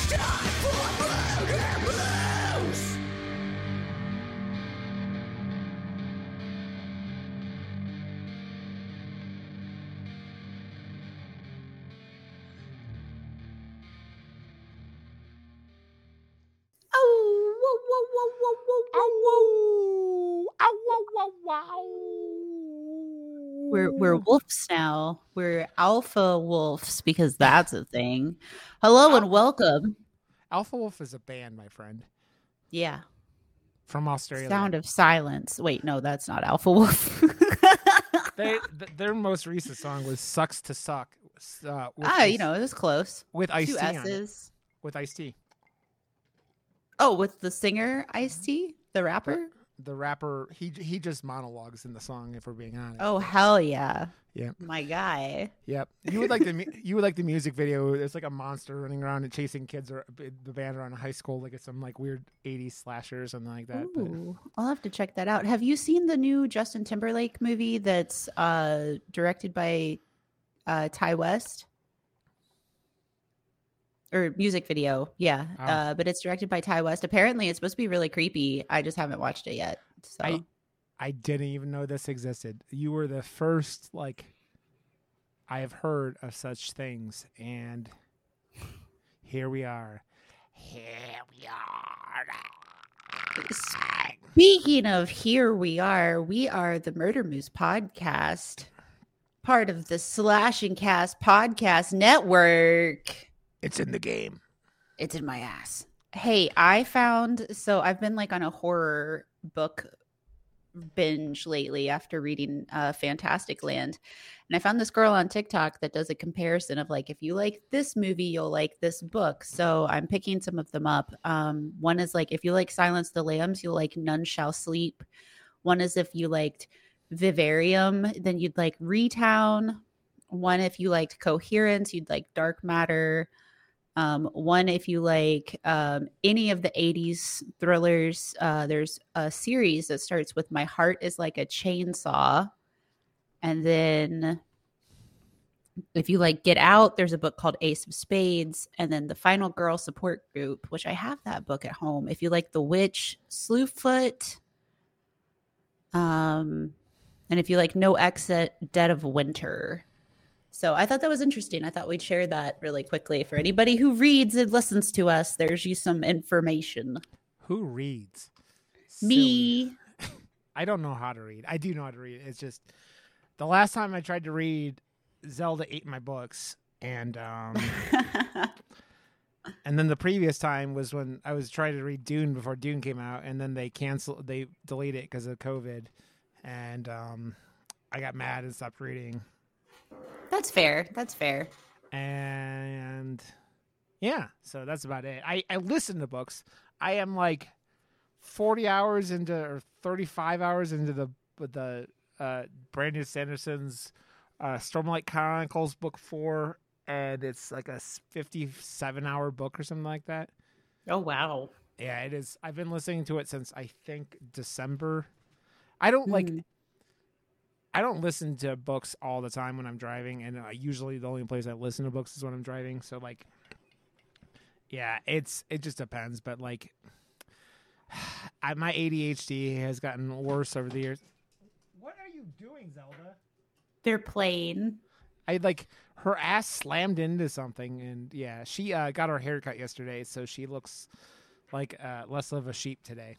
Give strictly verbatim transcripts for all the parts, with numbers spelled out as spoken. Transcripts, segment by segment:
We're we're wolves now. We're alpha wolves because that's a thing. Hello and Al- welcome. Alpha Wolf is a band, my friend, Yeah. from Australia. Sound of Silence. Wait, no, that's not Alpha Wolf. They th- their most recent song was "Sucks to Suck." Uh, with ah, Ice- you know, it was close. with Ice Two T on it. S's. With Ice T, Oh, with the singer Ice-T, the rapper? the rapper, he he just monologues in the song. If we're being honest. Oh, hell yeah. Yeah. My guy. Yep. You would like the mu- you would like the music video. It's like a monster running around and chasing kids or the band around a high school, like it's some like weird eighties slasher or something like that. Ooh, I'll have to check that out. Have you seen the new Justin Timberlake movie that's uh, directed by uh, Ty West? Or music video, yeah. Oh. Uh, but it's directed by Ty West. Apparently, it's supposed to be really creepy. I just haven't watched it yet. So I I didn't even know this existed. You were the first like I have heard of such things, and here we are. Here we are. Speaking of here we are, we are the Murder Moose podcast, part of the Slash and Cast podcast network. It's in the game. It's in my ass. Hey, I found, so I've been like on a horror book binge lately after reading uh, Fantastic Land. And I found this girl on TikTok that does a comparison of like, if you like this movie, you'll like this book. So I'm picking some of them up. Um, one is like, if you like Silence the Lambs, you'll like None Shall Sleep. One is if you liked Vivarium, then you'd like Retown. One, if you liked Coherence, you'd like Dark Matter. Um, one, if you like um, any of the eighties thrillers, uh, there's a series that starts with My Heart is Like a Chainsaw. And then if you like Get Out, there's a book called Ace of Spades. And then The Final Girl Support Group, which I have that book at home. If you like The Witch, Slewfoot. Um, and if you like No Exit, Dead of Winter. So I thought that was interesting. I thought we'd share that really quickly for anybody who reads and listens to us. There's you some information. Who reads? Me. Silly. I don't know how to read. I do know how to read. It's just the last time I tried to read, Zelda ate my books, and um, and then the previous time was when I was trying to read Dune before Dune came out, and then they canceled, they deleted it because of COVID, and um, I got mad and stopped reading. That's fair. That's fair. And yeah, so that's about it. I, I listen to books. I am like forty hours into or thirty-five hours into the the uh, Brandon Sanderson's uh, Stormlight Chronicles book four, and it's like a fifty-seven hour book or something like that. Oh, wow. Yeah, it is. I've been listening to it since I think December. I don't mm. like... I don't listen to books all the time when I'm driving, and uh, usually the only place I listen to books is when I'm driving. So, like, yeah, it's it just depends. But like, I, my A D H D has gotten worse over the years. What are you doing, Zelda? They're playing. I like her ass slammed into something, and yeah, she uh, got her hair cut yesterday, so she looks like uh, less of a sheep today.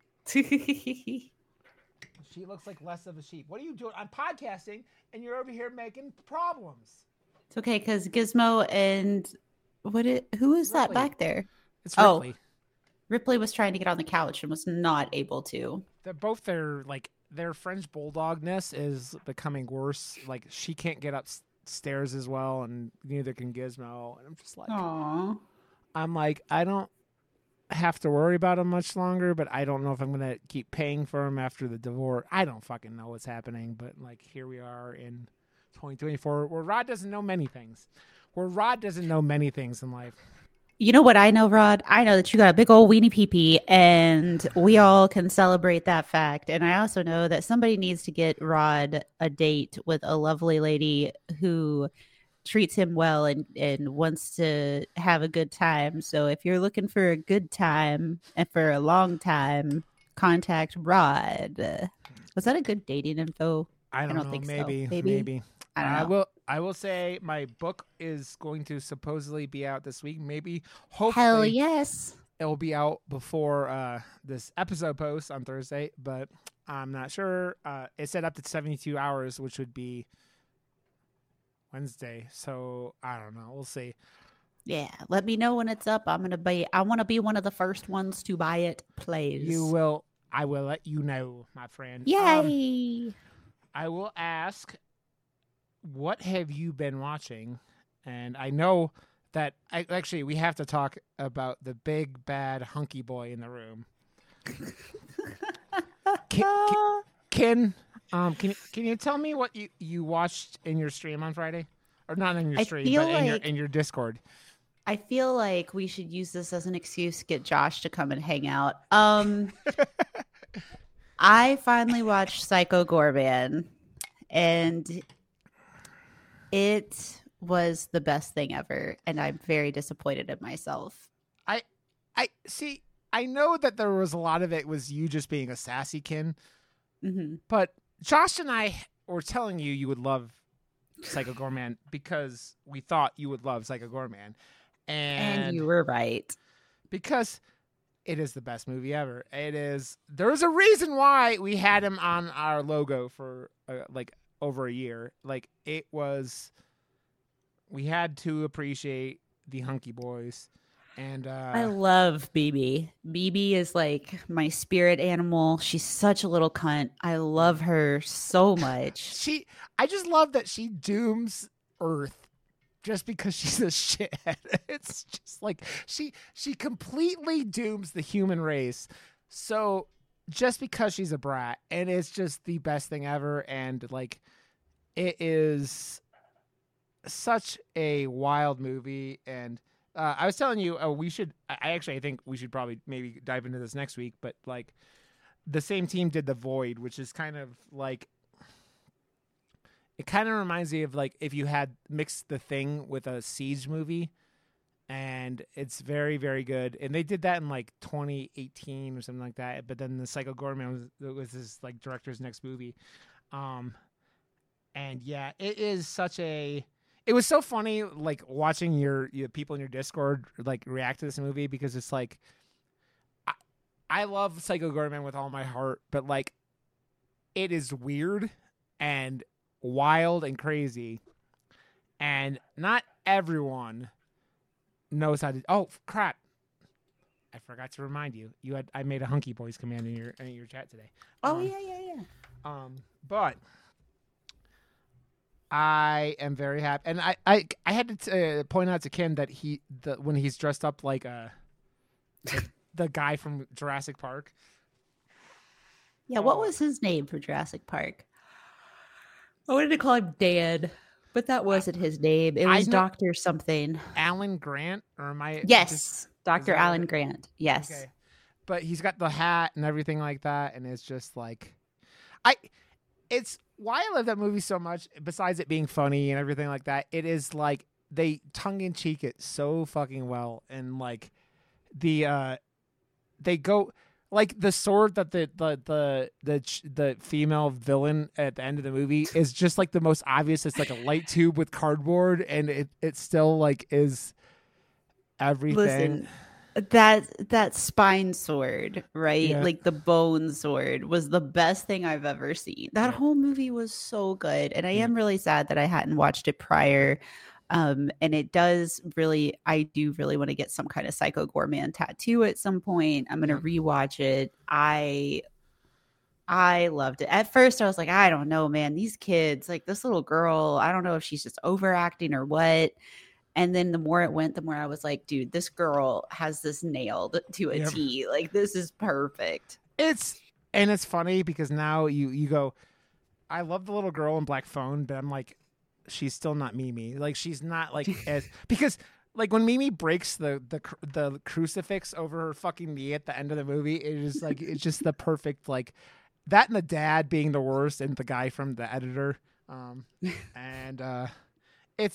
She looks like less of a sheep. What are you doing? I'm podcasting, and you're over here making problems. It's okay, because Gizmo and what? It, who is Ripley. That back there? It's Ripley. Oh, Ripley was trying to get on the couch and was not able to. They're both their like their French bulldogness is becoming worse. Like she can't get upstairs as well, and neither can Gizmo. And I'm just like, aww. I'm like, I don't have to worry about him much longer, but I don't know if I'm gonna keep paying for him after the divorce. I don't fucking know what's happening, but like here we are in twenty twenty-four, where Rod doesn't know many things. Where Rod doesn't know many things in life. You know what I know, Rod? I know that you got a big old weenie pee-pee, and we all can celebrate that fact. And I also know that somebody needs to get Rod a date with a lovely lady who treats him well and and wants to have a good time. So if you're looking for a good time and for a long time, contact Rod. Uh, was that a good dating info? I don't, I don't know. think Maybe, so. Maybe. maybe. I don't know. I will. I will say my book is going to supposedly be out this week. Maybe, hopefully, Hell yes. it will be out before uh, this episode posts on Thursday, but I'm not sure. Uh, it's set up to seventy-two hours, which would be Wednesday. So I don't know. We'll see. Yeah, let me know when it's up. I'm gonna be. I want to be one of the first ones to buy it. Please. You will. I will let you know, my friend. Yay! Um, I will ask, what have you been watching? And I know that I, actually we have to talk about the big bad hunky boy in the room. Can, can, um, can can you tell me what you, you watched in your stream on Friday, or not in your I stream, feel but in your like- in your Discord? I feel like we should use this as an excuse to get Josh to come and hang out. Um, I finally watched Psycho Gorman, and it was the best thing ever, and I'm very disappointed in myself. I I see. I know that there was a lot of it was you just being a sassy kin, Mm-hmm. but Josh and I were telling you you would love Psycho Gorman because we thought you would love Psycho Gorman. And, And you were right. because it is the best movie ever. It is. There's a reason why we had him on our logo for uh, like over a year. Like it was, we had to appreciate the hunky boys. And uh, I love B B. B B is like my spirit animal. She's such a little cunt. I love her so much. she, I just love that she dooms Earth just because she's a shithead. It's just like she she completely dooms the human race. So just because she's a brat, and it's just the best thing ever. And like, it is such a wild movie. And uh, I was telling you, uh, we should. I actually I think we should probably maybe dive into this next week. But like, the same team did The Void, which is kind of like. It kind of reminds me of like if you had mixed The Thing with a Siege movie, and it's very, very good. And they did that in like twenty eighteen or something like that. But then the Psycho Gorman was, was his like director's next movie. Um, and yeah, it is such a, it was so funny like watching your, your people in your Discord like react to this movie, because it's like, I, I love Psycho Gorman with all my heart, but like it is weird and wild and crazy, and not everyone knows how to. Oh crap! I forgot to remind you. You had I made a hunky boys command in your in your chat today. Oh um, yeah, yeah, yeah. Um, but I am very happy, and I I, I had to t- uh, point out to Ken that he the when he's dressed up like a the, the guy from Jurassic Park. Yeah, what Oh. was his name for Jurassic Park? I wanted to call him Dan, but that wasn't his name. It I was know- Doctor something. Alan Grant, or am I? Yes, just- Doctor that Alan it? Grant. Yes. Okay. But he's got the hat and everything like that, and it's just like, I, it's why I love that movie so much. Besides it being funny and everything like that, it is like they tongue in cheek it so fucking well, and like the uh, they go like the sword that the the the the ch- the female villain at the end of the movie is just like the most obvious. It's like a light tube with cardboard, and it it still like is everything. Listen, that that spine sword, right? Yeah. Like the bone sword was the best thing I've ever seen. That Yeah. whole movie was so good. And I Yeah. am really sad that I hadn't watched it prior. Um, and it does really, I do really want to get some kind of Psycho Gorman tattoo at some point. I'm gonna rewatch it. I I loved it. At first I was like, I don't know, man. These kids, like this little girl, I don't know if she's just overacting or what. And then the more it went, the more I was like, dude, this girl has this nailed to a T. Yep. Like, this is perfect. It's and it's funny because now you you go, I love the little girl in Black Phone, but I'm like, she's still not Mimi. Like she's not like as because like when Mimi breaks the the cr- the crucifix over her fucking knee at the end of the movie, it is like it's just the perfect like that, and the dad being the worst, and the guy from the editor, um, and uh, it's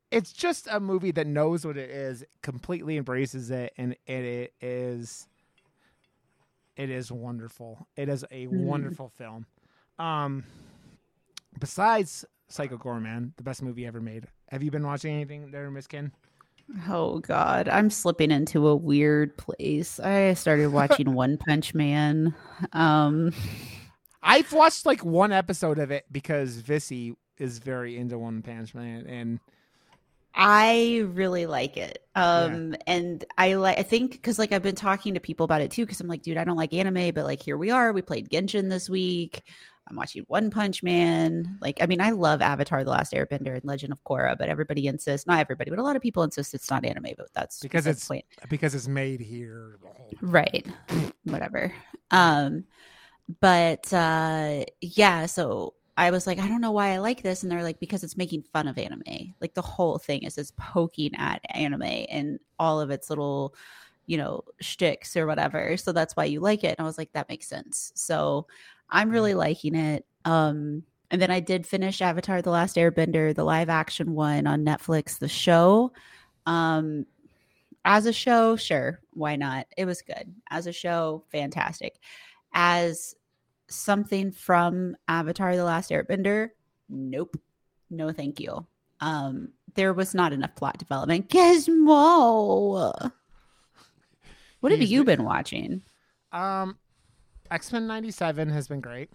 it's just a movie that knows what it is, completely embraces it, and it, it is it is wonderful. It is a Mm. wonderful film. Um, besides Psycho Gorman, the best movie ever made, have you been watching anything there, Miss Kin? Oh God, I'm slipping into a weird place. I started watching One Punch Man. Um, I've watched like one episode of it because Vissy is very into One Punch Man, and I really like it. Um, yeah. And I like, I think because like I've been talking to people about it too, because I'm like, dude, I don't like anime, but like here we are. We played Genshin this week. I'm watching One Punch Man. Like, I mean, I love Avatar: The Last Airbender and Legend of Korra, but everybody insists, not everybody, but a lot of people insist it's not anime, but that's because it's point. because it's made here. Right. Whatever. Um, but uh, yeah, so I was like, I don't know why I like this. And they're like, because it's making fun of anime. Like the whole thing is it's poking at anime and all of its little, you know, shticks or whatever. So that's why you like it. And I was like, that makes sense. So I'm really liking it. Um, and then I did finish Avatar: The Last Airbender, the live action one on Netflix, the show. Um, as a show, sure, why not? It was good. As a show, fantastic. As something from Avatar: The Last Airbender, nope. No, thank you. Um, there was not enough plot development. Gizmo. What He's have you been watching? Um, X-Men ninety-seven has been great.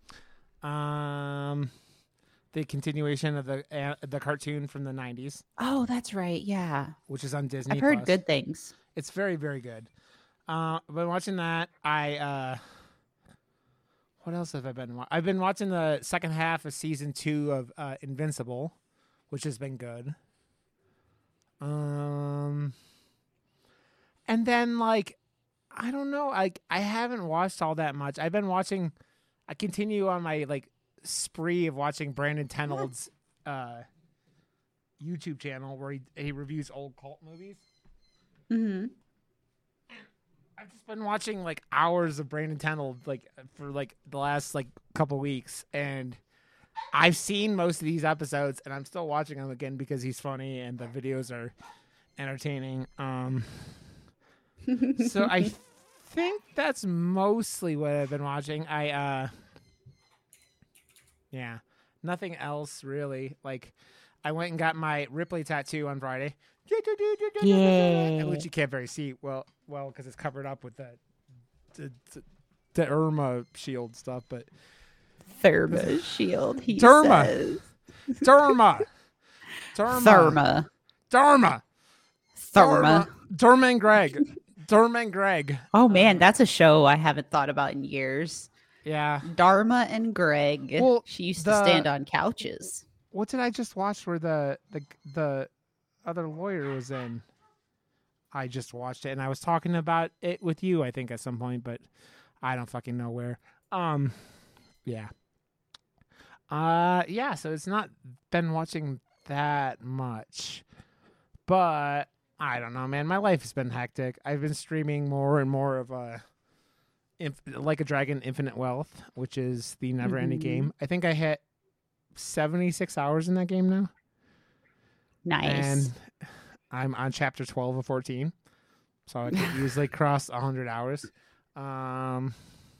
Um, the continuation of the uh, the cartoon from the nineties. Oh, that's right. Yeah, which is on Disney. I've heard Plus. good things. It's very, very good. Uh, I've been watching that. I uh, what else have I been? Wa- I've been watching the second half of season two of uh, Invincible, which has been good. Um, and then like. I don't know. I I haven't watched all that much. I've been watching. I continue on my like spree of watching Brandon Tenold's uh, YouTube channel where he he reviews old cult movies. Mm-hmm. I've just been watching like hours of Brandon Tenold like for like the last like couple weeks, and I've seen most of these episodes, and I'm still watching them again because he's funny and the videos are entertaining. Um. So I think that's mostly what I've been watching. I, uh, yeah, nothing else really. Like, I went and got my Ripley tattoo on Friday. Yeah. Which you can't very see well, well, because it's covered up with the, the, the, the Irma shield stuff. But Therma shield. He Derma. says. Derma. Derma. Therma. Derma. Therma. Derma and Greg. Dharma and Greg. Oh man, that's a show I haven't thought about in years. Yeah. Dharma and Greg. Well, she used the, to stand on couches. What did I just watch where the, the the other lawyer was in? I just watched it and I was talking about it with you, I think, at some point, but I don't fucking know where. Um yeah. Uh yeah, so it's not been watching that much. But I don't know, man. My life has been hectic. I've been streaming more and more of uh, Inf- Like a Dragon Infinite Wealth, which is the never-ending mm-hmm. game. I think I hit seventy-six hours in that game now. Nice. And I'm on chapter twelve of fourteen, so I could easily cross one hundred hours. Um,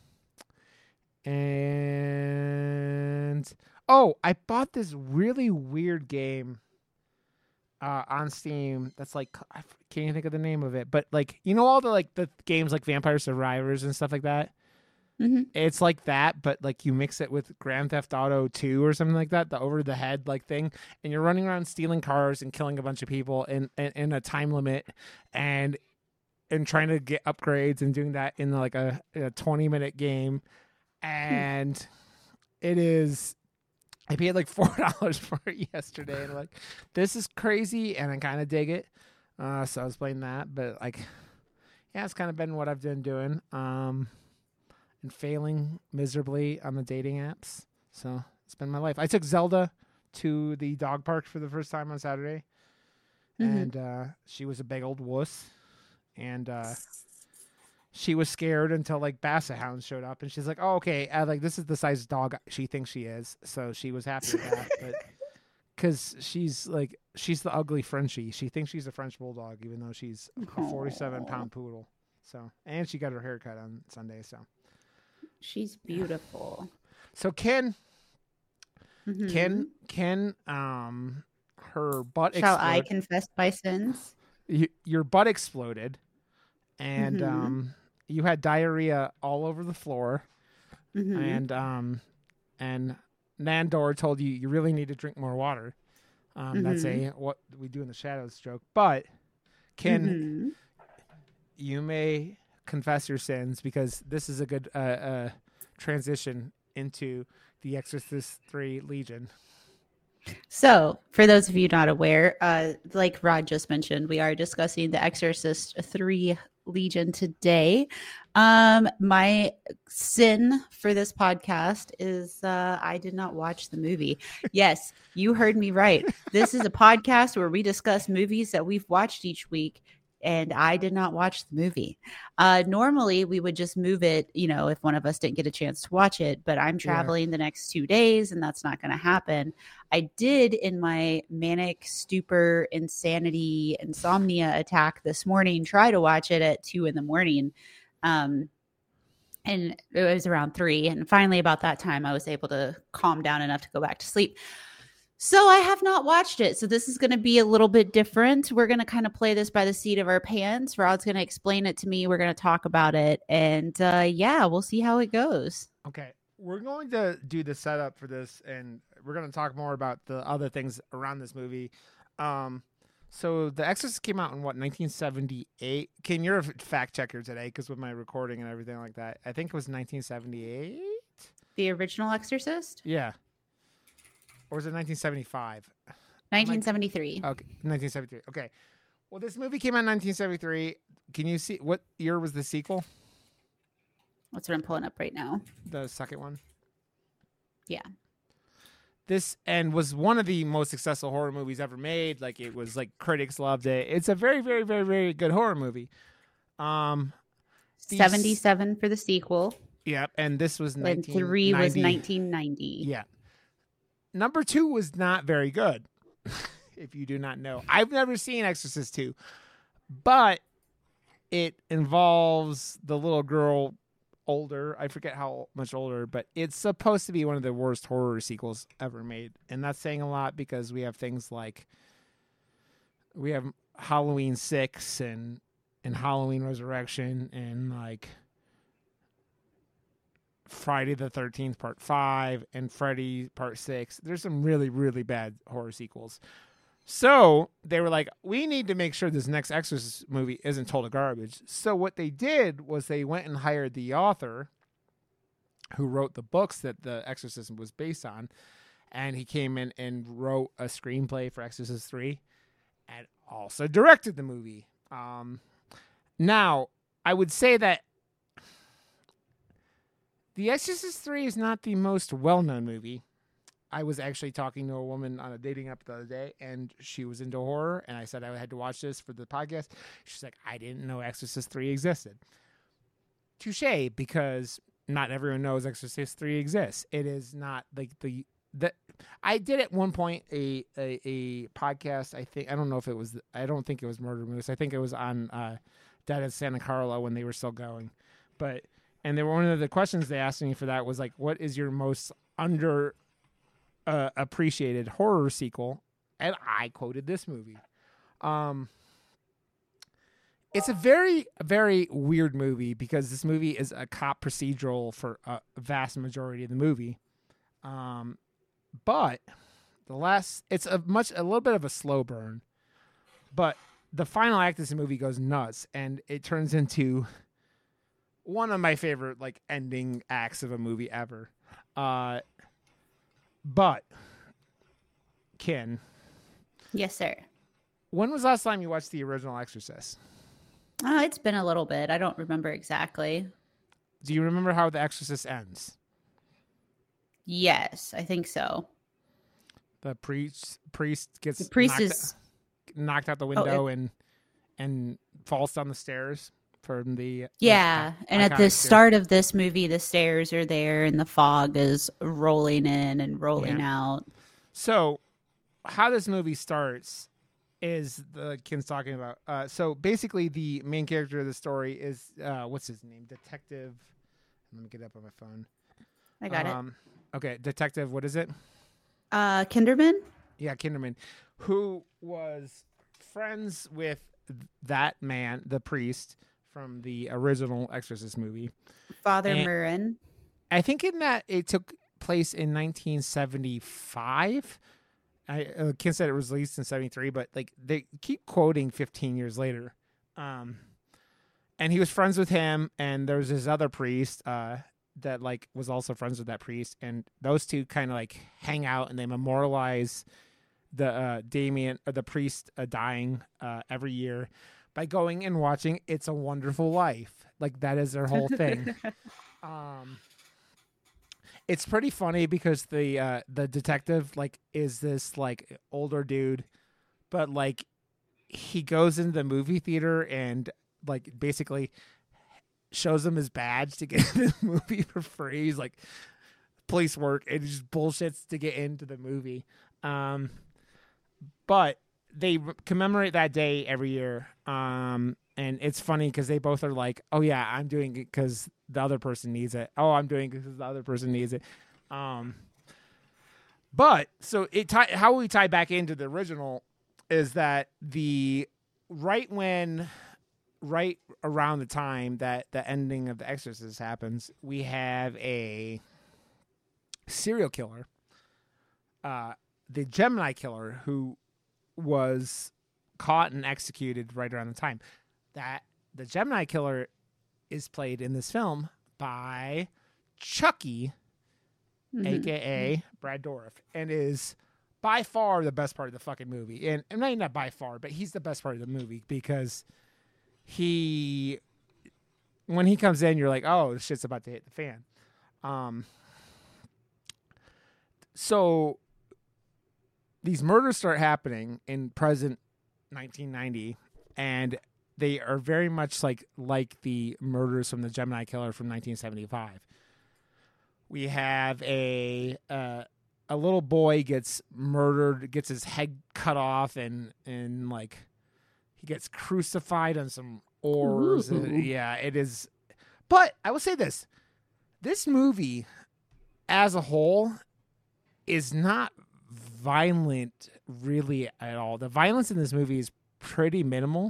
and, oh, I bought this really weird game. Uh, on Steam, that's like I can't even think of the name of it, but like you know all the like the games like Vampire Survivors and stuff like that. Mm-hmm. It's like that, but like you mix it with Grand Theft Auto two or something like that, the over the head like thing, and you're running around stealing cars and killing a bunch of people in in, in a time limit, and and trying to get upgrades and doing that in like a, a twenty minute game, and hmm. it is. I paid like four dollars for it yesterday, and I'm like, this is crazy, and I kind of dig it. Uh, so I was playing that, but like, yeah, it's kind of been what I've been doing, um, and failing miserably on the dating apps. So it's been my life. I took Zelda to the dog park for the first time on Saturday, mm-hmm. and uh, she was a big old wuss, and uh, she was scared until like Basset Hounds showed up, and she's like, "Oh, okay, uh, like this is the size dog she thinks she is." So she was happy with that. But because she's like she's the ugly Frenchie. She thinks she's a French bulldog, even though she's a forty-seven pound poodle. So, and she got her hair cut on Sunday. So, she's beautiful. So Ken, Mm-hmm. Ken, Ken, um, her butt. Shall explode. I confess my sins? You, your butt exploded, and Mhm. um, you had diarrhea all over the floor, Mhm. and um, and Nandor told you you really need to drink more water. Um, That's a what we do in the shadows joke. But Ken, Mhm. you may confess your sins because this is a good uh, uh, transition into The Exorcist three Legion. So, for those of you not aware, uh, like Rod just mentioned, we are discussing The Exorcist three Legion today. Um, my sin for this podcast is uh, I did not watch the movie. Yes, you heard me right. This is a podcast where we discuss movies that we've watched each week, and I did not watch the movie. Uh, normally, we would just move it, you know, if one of us didn't get a chance to watch it, but I'm traveling yeah. the next two days, and that's not going to happen. I did, in my manic stupor, insanity, insomnia attack this morning, try to watch it at two in the morning. Um, and it was around three. And finally, about that time, I was able to calm down enough to go back to sleep. So I have not watched it. So this is going to be a little bit different. We're going to kind of play this by the seat of our pants. Rod's going to explain it to me. We're going to talk about it. And uh, yeah, we'll see how it goes. Okay. We're going to do the setup for this, and we're going to talk more about the other things around this movie. Um, so The Exorcist came out in, what, nineteen seventy-eight? Ken, you're a fact checker today because with my recording and everything like that. I think it was nineteen seventy-eight? The original Exorcist? Yeah. Or was it nineteen seventy-five? nineteen seventy-three. Like, okay, nineteen seventy-three. Okay. Well, this movie came out in nineteen seventy-three. Can you see what year was the sequel? That's what I'm pulling up right now. The second one? Yeah. This and was one of the most successful horror movies ever made. Like it was like critics loved it. It's a very, very, very, very good horror movie. Um, these, seventy-seven for the sequel. Yeah, and this was nineteen ninety. And three was nineteen ninety. Yeah. Number two was not very good. If you do not know, I've never seen Exorcist two, but it involves the little girl. Older, I forget how much older, but it's supposed to be one of the worst horror sequels ever made, and that's saying a lot because we have things like we have Halloween six and and Halloween Resurrection and like Friday the thirteenth Part five and Freddy Part six. There's some really really bad horror sequels. So they were like, we need to make sure this next Exorcist movie isn't total garbage. So what they did was they went and hired the author who wrote the books that the Exorcism was based on. And he came in and wrote a screenplay for Exorcist three and also directed the movie. Um, now, I would say that The Exorcist three is not the most well-known movie. I was actually talking to a woman on a dating app the other day, and she was into horror, and I said I had to watch this for the podcast. She's like, I didn't know Exorcist three existed. Touche, because not everyone knows Exorcist three exists. It is not like the... the I did at one point a, a a podcast, I think, I don't know if it was, I don't think it was Murder Moose. I think it was on uh, Dead at Santa Carla when they were still going. But, and they were, one of the questions they asked me for that was like, what is your most under... Uh, appreciated horror sequel, and I quoted this movie. Um, it's a very, very weird movie because this movie is a cop procedural for a vast majority of the movie. Um, but the last, it's a much, a little bit of a slow burn, but the final act of this movie goes nuts, and it turns into one of my favorite like ending acts of a movie ever. Uh, But, Ken. Yes, sir. When was the last time you watched the original Exorcist? Oh, it's been a little bit. I don't remember exactly. Do you remember how the Exorcist ends? Yes, I think so. The priest priest gets the priest knocked, is... knocked out the window oh, it... and and falls down the stairs. From the yeah, the, and at the start of this movie, the stairs are there, and the fog is rolling in and rolling yeah. out. So, how this movie starts is the kid's talking about. Uh, so basically, the main character of the story is uh, what's his name? Detective. Let me get it up on my phone. I got um, it. Okay, Detective. What is it? Uh, Kinderman. Yeah, Kinderman, who was friends with that man, the priest from the original Exorcist movie, Father and Merrin. I think in that it took place in nineteen seventy-five. I uh, Ken said it was released in seventy-three, but like they keep quoting fifteen years later. Um, and he was friends with him, and there was this other priest uh, that like was also friends with that priest, and those two kind of like hang out and they memorialize the uh, Damien or the priest uh, dying uh, every year by going and watching It's a Wonderful Life. Like that is their whole thing. um, it's pretty funny because the uh, the detective like is this like older dude, but like he goes into the movie theater and like basically shows him his badge to get in the movie for free. He's like police work and he just bullshits to get into the movie. Um, but they commemorate that day every year. Um, and it's funny because they both are like, oh yeah, I'm doing it because the other person needs it. Oh, I'm doing it because the other person needs it. Um, but so it tie, how we tie back into the original is that the right when right around the time that the ending of The Exorcist happens, we have a serial killer, uh, the Gemini killer, who was caught and executed right around the time. That the Gemini killer is played in this film by Chucky, mm-hmm. aka Brad Dourif, and is by far the best part of the fucking movie. And, and not, not by far, but he's the best part of the movie because he, when he comes in, you're like, oh, shit's about to hit the fan. Um, so these murders start happening in present nineteen ninety, and they are very much like like the murders from the Gemini killer from nineteen seventy-five. We have a uh, a little boy gets murdered, gets his head cut off, and and like he gets crucified on some oars. And, yeah, it is. But I will say this: this movie, as a whole, is not violent really at all. The violence in this movie is pretty minimal.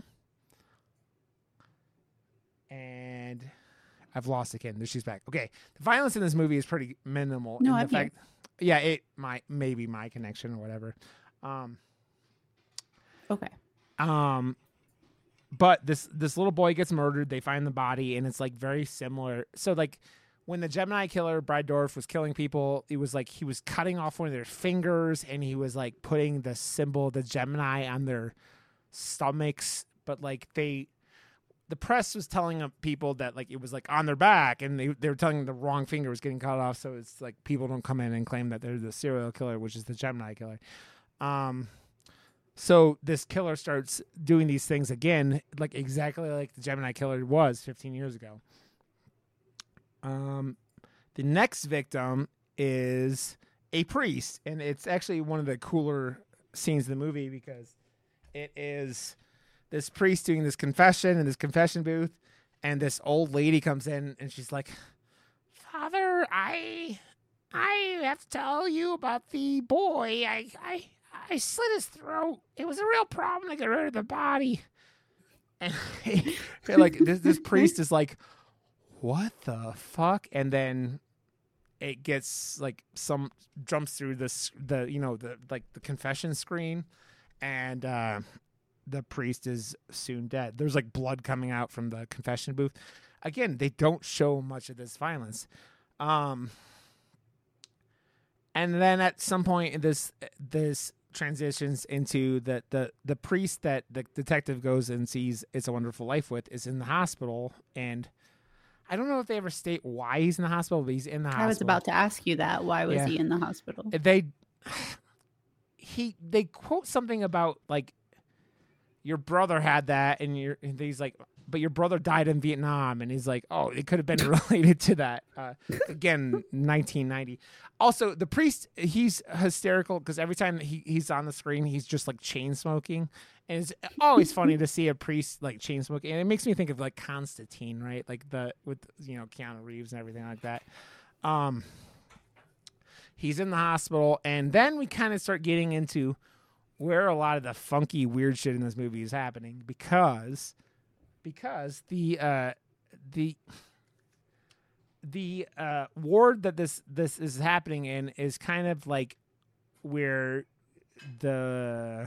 And I've lost again. There she's back. Okay. The violence in this movie is pretty minimal. No, in I'm the fact, here. Yeah, it might maybe my connection or whatever. Um Okay. Um but this this little boy gets murdered, they find the body, and it's like very similar. So like when the Gemini killer, Brad Dourif, was killing people, it was like he was cutting off one of their fingers and he was like putting the symbol, the Gemini, on their stomachs. But like they, the press was telling people that like it was like on their back, and they, they were telling them the wrong finger was getting cut off. So it's like people don't come in and claim that they're the serial killer, which is the Gemini killer. Um, so this killer starts doing these things again, like exactly like the Gemini killer was fifteen years ago. Um, the next victim is a priest, and it's actually one of the cooler scenes of the movie because it is this priest doing this confession in this confession booth, and this old lady comes in and she's like, "Father, I, I have to tell you about the boy. I, I, I slit his throat. It was a real problem to get rid of the body." And like this, this priest is like, what the fuck? And then it gets like some jumps through this, the, you know, the, like the confession screen, and, uh, the priest is soon dead. There's like blood coming out from the confession booth. Again, they don't show much of this violence. Um, and then at some point this, this transitions into the, the, the priest that the detective goes and sees It's a Wonderful Life with is in the hospital, and I don't know if they ever state why he's in the hospital, but he's in the hospital. I was about to ask you that. Why was yeah. he in the hospital? They he they quote something about like your brother had that, and you're and he's like, but your brother died in Vietnam, and he's like, oh, it could have been related to that. Uh, again, nineteen ninety. Also, the priest, he's hysterical because every time he, he's on the screen, he's just like chain smoking, and it's always funny to see a priest like chain smoking, and it makes me think of like Constantine, right? Like the with you know Keanu Reeves and everything like that. Um, he's in the hospital, and then we kind of start getting into where a lot of the funky, weird shit in this movie is happening because because the uh, the the uh, ward that this this is happening in is kind of like where the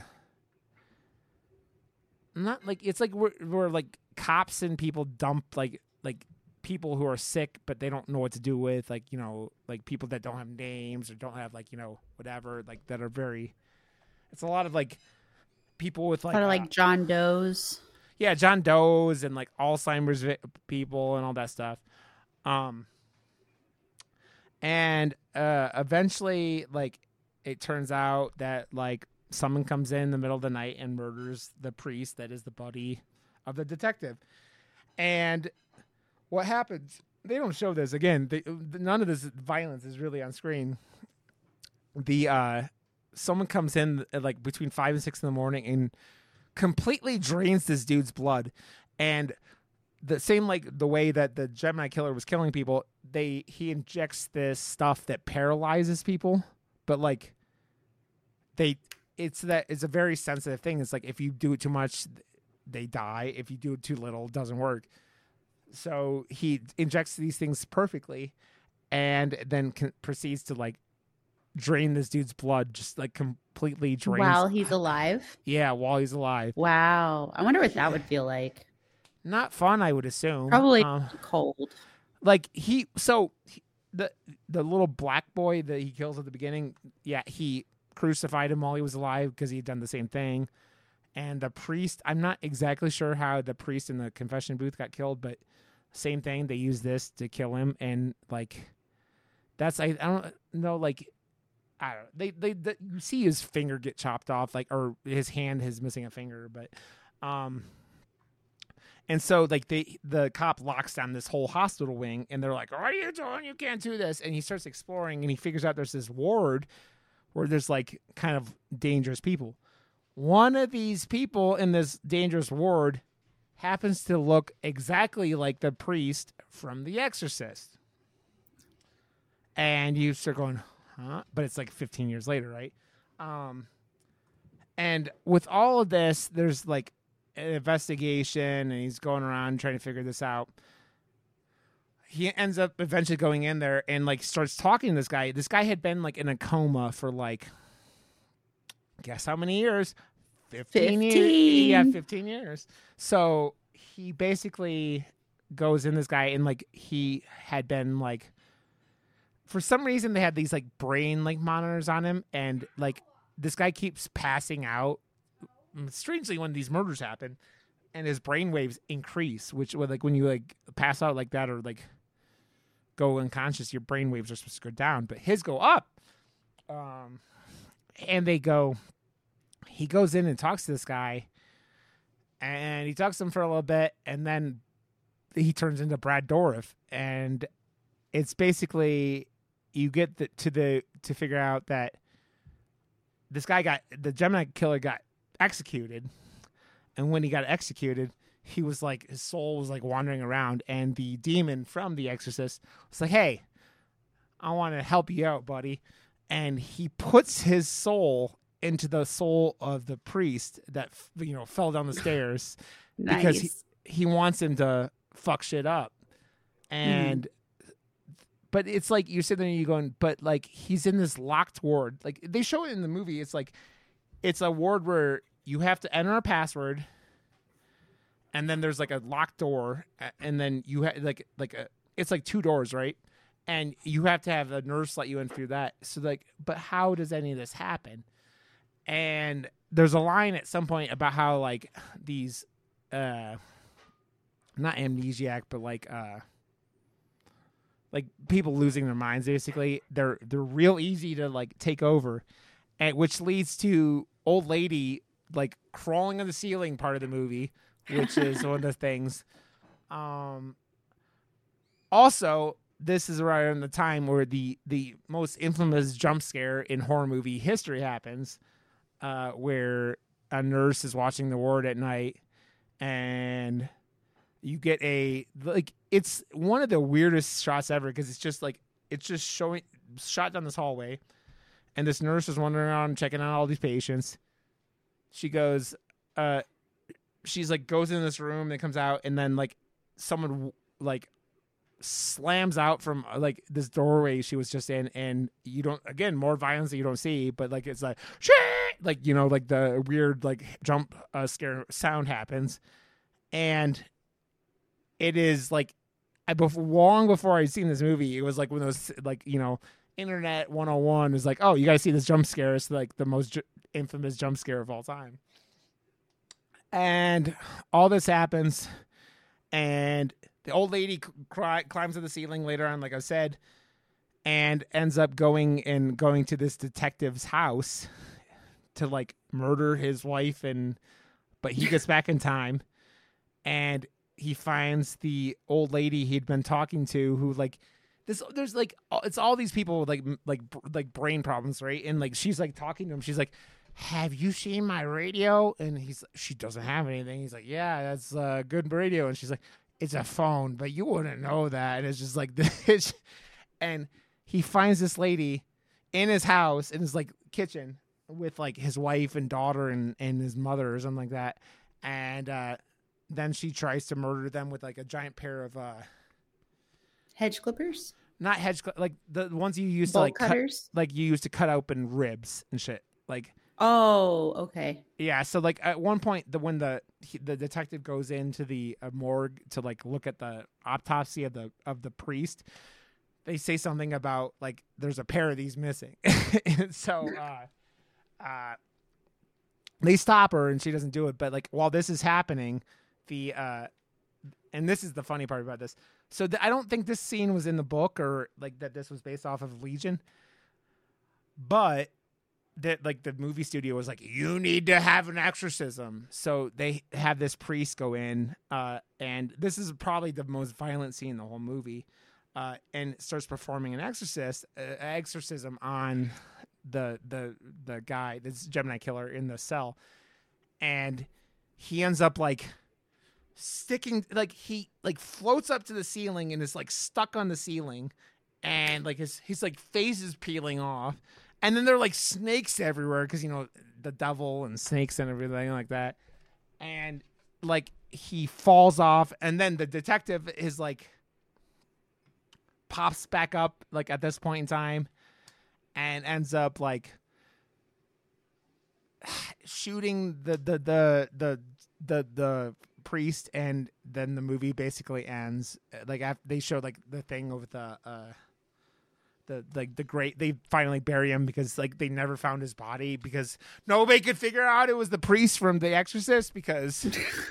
not like it's like where, where like cops and people dump like like people who are sick but they don't know what to do with, like, you know, like people that don't have names or don't have like, you know, whatever, like that are very, it's a lot of like people with like Kind of uh, like John Doe's. yeah, John Doe's and like Alzheimer's vi- people and all that stuff. Um, and uh, eventually, like, it turns out that like someone comes in the middle of the night and murders the priest that is the buddy of the detective. And what happens? They don't show this again. They, none of this violence is really on screen. The uh, someone comes in at like between five and six in the morning and completely drains this dude's blood, and the same like the way that the Gemini killer was killing people, they he injects this stuff that paralyzes people, but like they it's that it's a very sensitive thing. It's like if you do it too much, they die. If you do it too little, it doesn't work. So he injects these things perfectly, and then can, proceeds to like drain this dude's blood, just like completely drains. While he's alive? Yeah, while he's alive. Wow. I wonder what that would feel like. Not fun, I would assume. Probably um, cold. Like he, so he, the the little black boy that he kills at the beginning, yeah, he crucified him while he was alive because he had done the same thing. And the priest, I'm not exactly sure how the priest in the confession booth got killed, but same thing. They used this to kill him, and like that's I, I don't know, like I don't know. They, they they you see his finger get chopped off, like, or his hand is missing a finger, but um. And so, like, they, the cop locks down this whole hospital wing, and they're like, what are you doing? You can't do this. And he starts exploring, and he figures out there's this ward where there's, like, kind of dangerous people. One of these people in this dangerous ward happens to look exactly like the priest from The Exorcist. And you start going, huh? But it's, like, fifteen years later, right? Um, and with all of this, there's, like, an investigation, and he's going around trying to figure this out. He ends up eventually going in there and like starts talking to this guy. This guy had been like in a coma for like, guess how many years? fifteen, fifteen years. Yeah, fifteen years. So he basically goes in this guy, and like he had been like, for some reason they had these like brain like monitors on him, and like this guy keeps passing out. Strangely, when these murders happen and his brain waves increase, which like when you like pass out like that or like go unconscious, your brain waves are supposed to go down, but his go up. Um, and they go, he goes in and talks to this guy, and he talks to him for a little bit, and then he turns into Brad Dourif, and it's basically you get the, to the to figure out that this guy got the Gemini killer got executed, and when he got executed, he was like, his soul was like wandering around, and the demon from The Exorcist was like, hey, I want to help you out, buddy. And he puts his soul into the soul of the priest that, you know, fell down the stairs. Nice. Because he, he wants him to fuck shit up. And mm. but it's like you're sitting there and you're going, but like he's in this locked ward. Like they show it in the movie, it's like it's a ward where you have to enter a password, and then there's like a locked door, and then you have like like a, it's like two doors, right? And you have to have a nurse let you in through that. So like, but how does any of this happen? And there's a line at some point about how like these, uh, not amnesiac, but like uh, like people losing their minds. Basically, they're they're real easy to like take over. And which leads to old lady like crawling on the ceiling part of the movie, which is one of the things. Um, also, this is right around the time where the the most infamous jump scare in horror movie history happens, uh, where a nurse is watching the ward at night, and you get a like it's one of the weirdest shots ever because it's just like it's just showing shot down this hallway, and this nurse is wandering around checking out all these patients. She goes, uh, she's like goes in this room, then comes out, and then like someone like slams out from like this doorway she was just in, and you don't again more violence that you don't see, but like it's like shit, like you know like the weird like jump uh, scare sound happens, and it is like I before, long before I'd seen this movie, it was like one of those like you know internet one oh one was like, oh, you guys see this jump scare? It's like the most ju- infamous jump scare of all time, and all this happens, and the old lady cry, climbs to the ceiling later on, like I said, and ends up going and going to this detective's house to like murder his wife, and but he gets back in time, and he finds the old lady he'd been talking to, who like this. There's like it's all these people with like like like brain problems, right? And like she's like talking to him. She's like, "Have you seen my radio?" And he's she doesn't have anything. He's like, "Yeah, that's a uh, good radio." And she's like, "It's a phone, but you wouldn't know that." And it's just like this. And he finds this lady in his house, in his like kitchen, with like his wife and daughter and, and his mother or something like that. And uh, then she tries to murder them with like a giant pair of uh, hedge clippers, not hedge cl- like the ones you used bolt to like cutters, cut, like you used to cut open ribs and shit. Like, oh, okay, yeah. So like at one point, the when the he, the detective goes into the uh, morgue to like look at the autopsy of the of the priest, they say something about like there's a pair of these missing, and so uh, uh, they stop her and she doesn't do it. But like while this is happening, the uh, and this is the funny part about this. So th- I don't think this scene was in the book or like that this was based off of Legion, but that like the movie studio was like, you need to have an exorcism. So they have this priest go in, uh, and this is probably the most violent scene in the whole movie, uh, and starts performing an exorcist, uh, exorcism on the the the guy, this Gemini killer in the cell, and he ends up like sticking, like he like floats up to the ceiling and is like stuck on the ceiling, and like his his like face is peeling off. And then there are like snakes everywhere because, you know, the devil and snakes and everything like that. And like he falls off. And then the detective is like pops back up like at this point in time and ends up like shooting the the the the the, the priest. And then the movie basically ends. Like after they show like the thing with the uh The like the great they finally bury him because like they never found his body because nobody could figure out it was the priest from The Exorcist because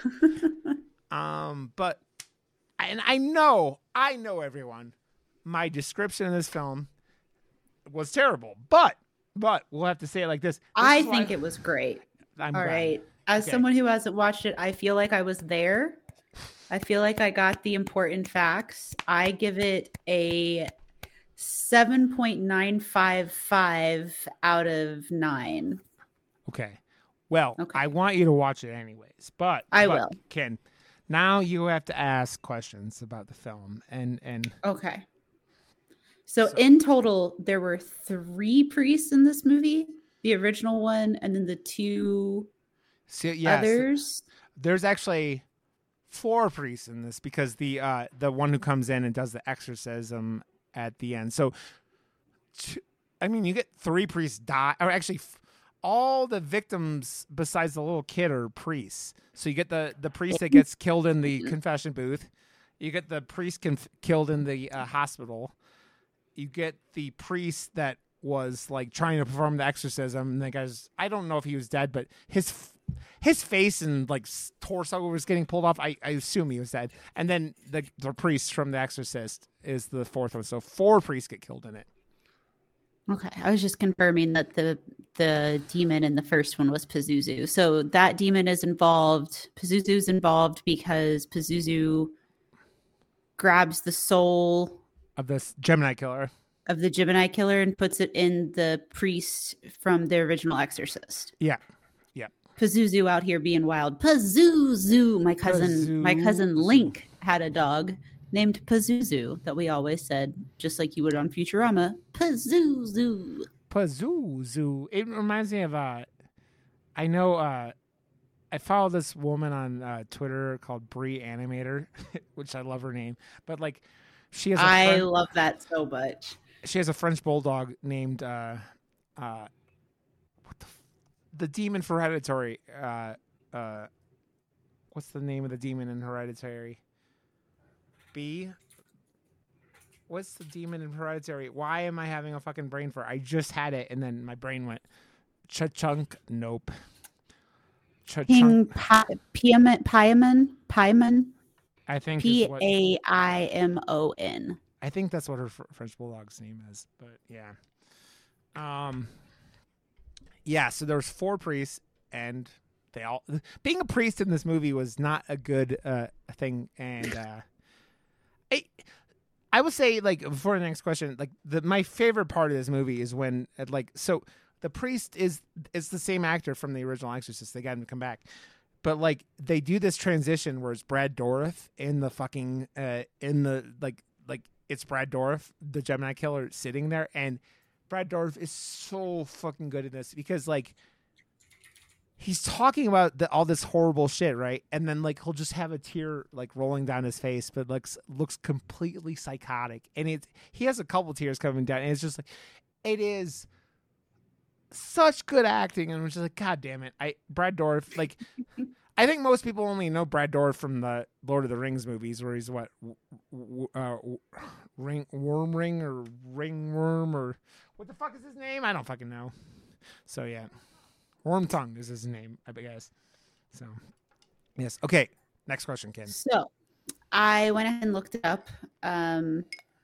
um but and I know I know everyone my description of this film was terrible, but but we'll have to say it like this, this I think it was great. I'm all glad. right, as okay. Someone who hasn't watched it, I feel like I was there. I feel like I got the important facts. I give it a seven point nine five five out of nine. Okay. Well, okay. I want you to watch it anyways, but I but, will. Ken, now you have to ask questions about the film and and okay. So, so in total, there were three priests in this movie: the original one, and then the two so, yes, others. There's actually four priests in this because the uh, the one who comes in and does the exorcism at the end. So, I mean, you get three priests die, or actually, all the victims besides the little kid are priests. So you get the the priest that gets killed in the confession booth. You get the priest conf- killed in the uh, hospital. You get the priest that was like trying to perform the exorcism. And the guy's, I don't know if he was dead, but his his face and like torso was getting pulled off. I, I assume he was dead. And then the the priest from The Exorcist is the fourth one. So four priests get killed in it. Okay, I was just confirming that the the demon in the first one was Pazuzu. So that demon is involved. Pazuzu's involved because Pazuzu grabs the soul of this Gemini killer. Of the Gemini killer and puts it in the priest from the original Exorcist. Yeah. Yeah. Pazuzu out here being wild. Pazuzu. My cousin, Pazuzu. my cousin Link had a dog named Pazuzu that we always said, just like you would on Futurama, Pazuzu. Pazuzu. It reminds me of, uh, I know, uh, I follow this woman on uh, Twitter called Brie Animator, which I love her name, but like she has a I friend, love that so much. She has a French bulldog named, uh, uh, what the, f- the demon for Hereditary, uh, uh, what's the name of the demon in Hereditary? B? What's the demon in Hereditary? Why am I having a fucking brain fart? I just had it, and then my brain went, Cha-chunk, nope. King Paimon, Paimon, Paimon. I think P A I M O N. I think that's what her fr- French bulldog's name is, but yeah. Um. Yeah, so there was four priests, and they all being a priest in this movie was not a good uh, thing, and uh, I. I would say, like, before the next question, like, the my favorite part of this movie is when, like, so the priest is is the same actor from the original Exorcist. They got him to come back, but like they do this transition where it's Brad Dourif in the fucking uh, in the like like it's Brad Dourif, the Gemini killer, sitting there, and Brad Dourif is so fucking good at this because like he's talking about the, all this horrible shit, right? And then like he'll just have a tear like rolling down his face, but like looks completely psychotic, and it's he has a couple tears coming down, and it's just like it is such good acting, and I'm just like, God damn it! I Brad Dourif, like, I think most people only know Brad Dourif from the Lord of the Rings movies, where he's what, uh, ring worm ring or ringworm or what the fuck is his name? I don't fucking know. So yeah, Wormtongue is his name, I guess. So yes, okay. Next question, Ken. So I went ahead and looked it up. Um,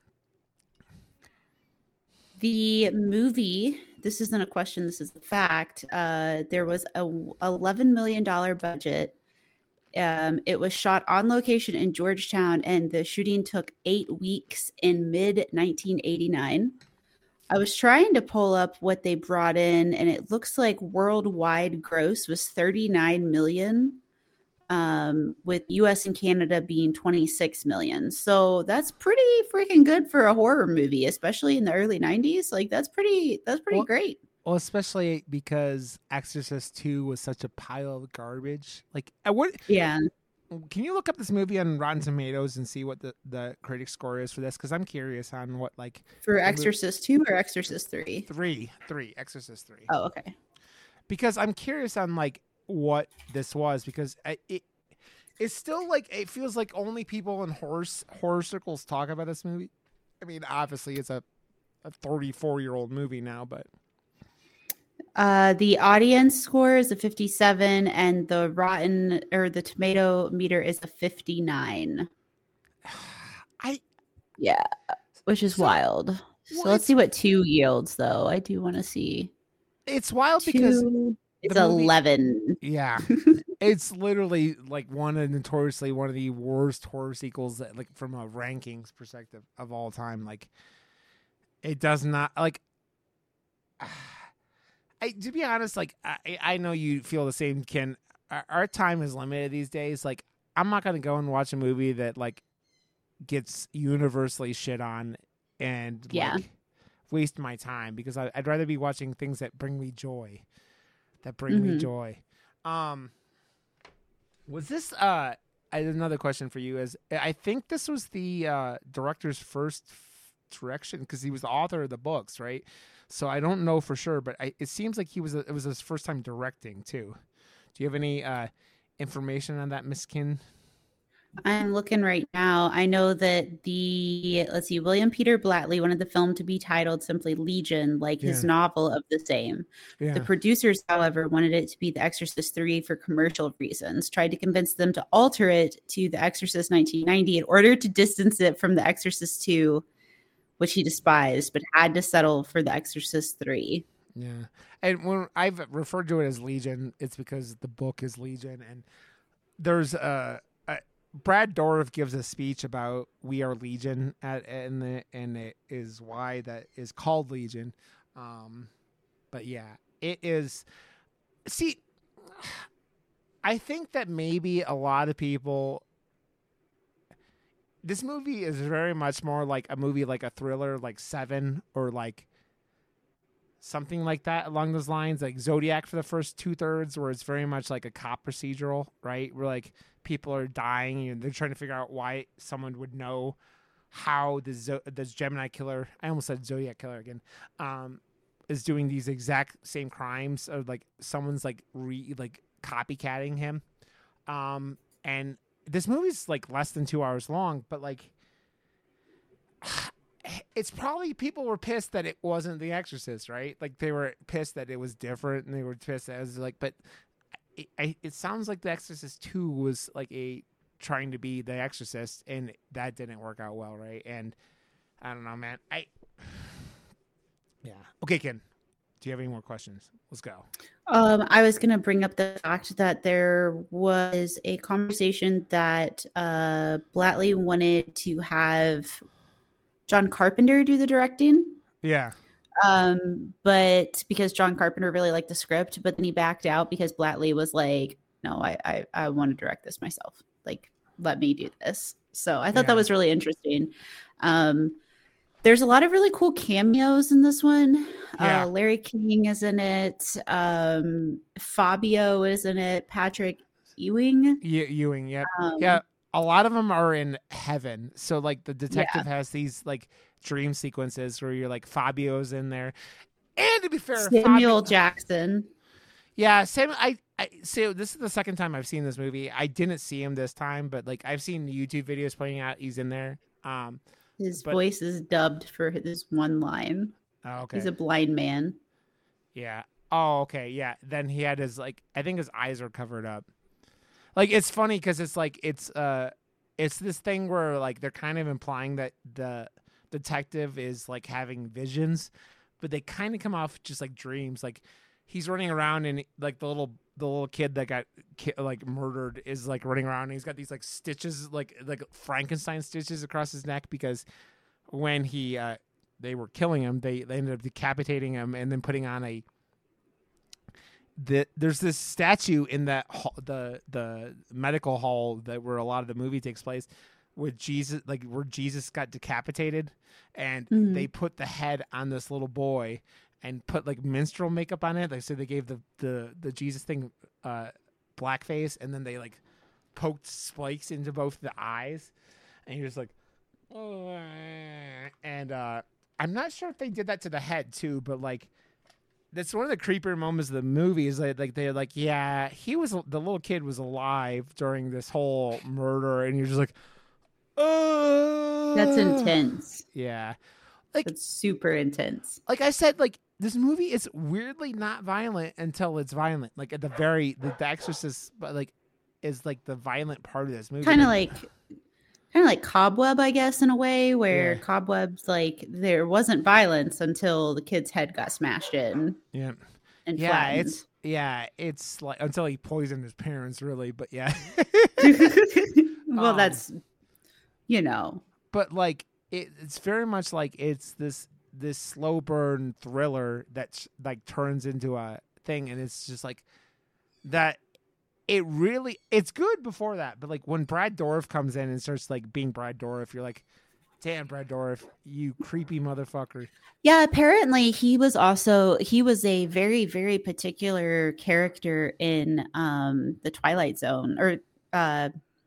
the movie. This isn't a question. This is a fact. Uh, there was a eleven million dollars budget. Um, it was shot on location in Georgetown, and the shooting took eight weeks in mid nineteen eighty-nine. I was trying to pull up what they brought in, and it looks like worldwide gross was thirty-nine million dollars. Um, with U S and Canada being twenty-six million. So that's pretty freaking good for a horror movie, especially in the early nineties. Like that's pretty, that's pretty well, great. Well, especially because Exorcist two was such a pile of garbage. Like, I would, yeah. Can you look up this movie on Rotten Tomatoes and see what the, the critic score is for this? Because I'm curious on what like for Exorcist two or Exorcist three. Three, three, Exorcist three. Oh, okay. Because I'm curious on like what this was, because I, it it's still like it feels like only people in horror horror circles talk about this movie. I mean, obviously it's a a thirty-four year old movie now, but uh, the audience score is a fifty-seven, and the Rotten or the Tomato meter is a fifty-nine. I yeah, which is so, wild. So let's see what two yields, though. I do want to see. It's wild two. because. It's movie, eleven. Yeah. It's literally like one of notoriously one of the worst horror sequels that like from a rankings perspective of all time. Like it does not like I to be honest, like I, I know you feel the same, Ken. Our, our time is limited these days. Like I'm not gonna go and watch a movie that like gets universally shit on and yeah. like waste my time, because I, I'd rather be watching things that bring me joy. That bring mm-hmm. me joy. Um, was this uh? I had another question for you. Is I think this was the uh, director's first f- direction, because he was the author of the books, right? So I don't know for sure, but I, it seems like he was. A, it was his first time directing too. Do you have any uh, information on that, Miss Kin? I'm looking right now. I know that the, let's see, William Peter Blatty wanted the film to be titled simply Legion, like yeah. his novel of the same. Yeah. The producers, however, wanted it to be The Exorcist three for commercial reasons, tried to convince them to alter it to The Exorcist nineteen ninety in order to distance it from The Exorcist two, which he despised, but had to settle for The Exorcist three. Yeah. And when I've referred to it as Legion, it's because the book is Legion. And there's a, a Brad Dourif gives a speech about we are Legion at and the and it is why that is called Legion. Um, but yeah, it is. See, I think that maybe a lot of people. This movie is very much more like a movie, like a thriller, like Seven or like something like that along those lines, like Zodiac for the first two thirds, where it's very much like a cop procedural, right? Where like people are dying and they're trying to figure out why someone would know how the Zo- this Gemini killer, I almost said Zodiac killer again, um, is doing these exact same crimes, or like someone's like re like copycatting him. Um, and this movie's like less than two hours long, but like it's probably people were pissed that it wasn't The Exorcist, right? Like they were pissed that it was different, and they were pissed that it was like, but it, I, it sounds like The Exorcist two was like a trying to be The Exorcist, and that didn't work out well, right? And I don't know, man. I yeah. Okay, Ken. Do you have any more questions? Let's go. Um, I was going to bring up the fact that there was a conversation that uh, Blatty wanted to have John Carpenter do the directing. Yeah. Um, but because John Carpenter really liked the script, but then he backed out because Blatty was like, no, I, I, I want to direct this myself. Like, let me do this. So I thought Yeah. that was really interesting. Um, There's a lot of really cool cameos in this one. Yeah. Uh, Larry King is in it. Um, Fabio is in it. Patrick Ewing. E- Ewing, yep. Um, yeah. A lot of them are in heaven. So like the detective yeah. has these like dream sequences where you're like Fabio's in there. And to be fair, Samuel Fabio- Jackson. Yeah, Sam. I, I so this is the second time I've seen this movie. I didn't see him this time, but like I've seen YouTube videos pointing out he's in there. Um, His but, voice is dubbed for this one line. Oh, okay. He's a blind man. Yeah. Oh, okay. Yeah. Then he had his like I think his eyes are covered up. Like it's funny because it's like it's uh it's this thing where like they're kind of implying that the detective is like having visions, but they kind of come off just like dreams. Like he's running around and like the little the little kid that got ki- like murdered is like running around and he's got these like stitches like like Frankenstein stitches across his neck because when he uh they were killing him they, they ended up decapitating him and then putting on a the there's this statue in that hall, the the medical hall that where a lot of the movie takes place with Jesus, like where Jesus got decapitated and mm-hmm. they put the head on this little boy and put like minstrel makeup on it. Like, so they gave the, the, the Jesus thing, uh, blackface. And then they like poked spikes into both the eyes and you're just like, oh, and, uh, I'm not sure if they did that to the head too, but like, that's one of the creepier moments of the movie is like, like they're like, yeah, he was, the little kid was alive during this whole murder. And you're just like, oh, that's intense. Yeah. Like it's super intense. Like I said, like this movie is weirdly not violent until it's violent. Like at the very, the, the Exorcist, but like is like the violent part of this movie. Kind of like, kind of like Cobweb, I guess, in a way where yeah. Cobweb's like there wasn't violence until the kid's head got smashed in. Yeah. And yeah, flattened. it's yeah, it's like until he poisoned his parents, really. But yeah. well, um, that's you know. But like it, it's very much like it's this this slow burn thriller that like turns into a thing, and it's just like that. It really, it's good before that, but like when Brad Dourif comes in and starts like being Brad Dourif, you're like, damn, Brad Dourif, you creepy motherfucker. Yeah, apparently he was also, he was a very, very particular character in um, the Twilight Zone, or uh,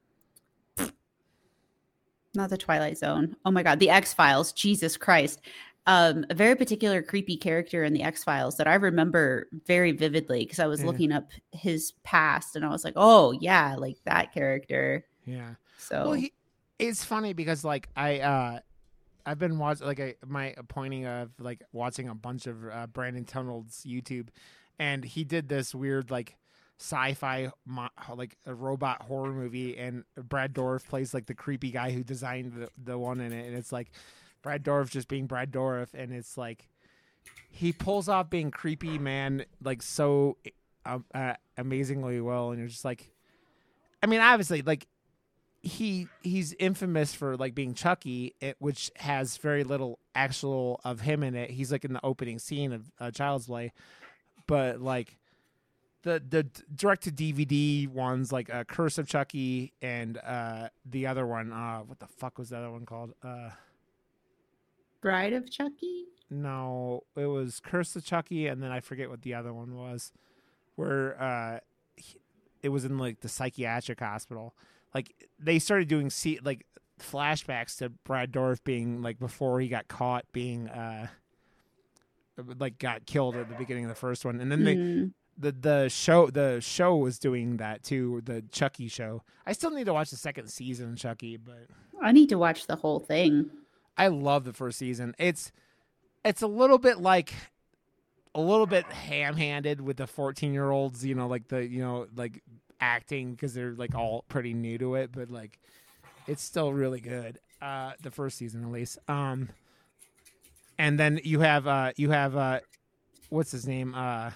not the Twilight Zone. Oh my God, the X-Files, Jesus Christ. Um, a very particular creepy character in the X-Files that I remember very vividly because I was yeah. looking up his past and I was like, oh yeah, like that character. Yeah. So well, he, it's funny because like I, uh, I've been watching like a, my pointing of like watching a bunch of uh, Brandon Tunnell's YouTube, and he did this weird like sci-fi mo- like a robot horror movie, and Brad Dourif plays like the creepy guy who designed the, the one in it, and it's like Brad Dourif just being Brad Dourif, and it's like he pulls off being creepy man like so uh, uh, amazingly well, and you're just like, I mean, obviously, like he he's infamous for like being Chucky, it, which has very little actual of him in it. He's like in the opening scene of uh, Child's Play, but like the the direct to D V D ones, like uh, Curse of Chucky, and uh, the other one, uh, what the fuck was the other one called? Uh, Bride of Chucky? No, it was Curse of Chucky, and then I forget what the other one was, where uh, he, it was in like the psychiatric hospital. Like they started doing see like flashbacks to Brad Dourif being like before he got caught being uh, like got killed at the beginning of the first one, and then Mm. they the the show the show was doing that too, the Chucky show. I still need to watch the second season of Chucky, but I need to watch the whole thing. I love the first season. It's it's a little bit like a little bit ham-handed with the fourteen-year-olds, you know, like the you know like acting because they're like all pretty new to it, but like it's still really good. Uh, the first season at least. Um, and then you have uh you have uh what's his name? Uh,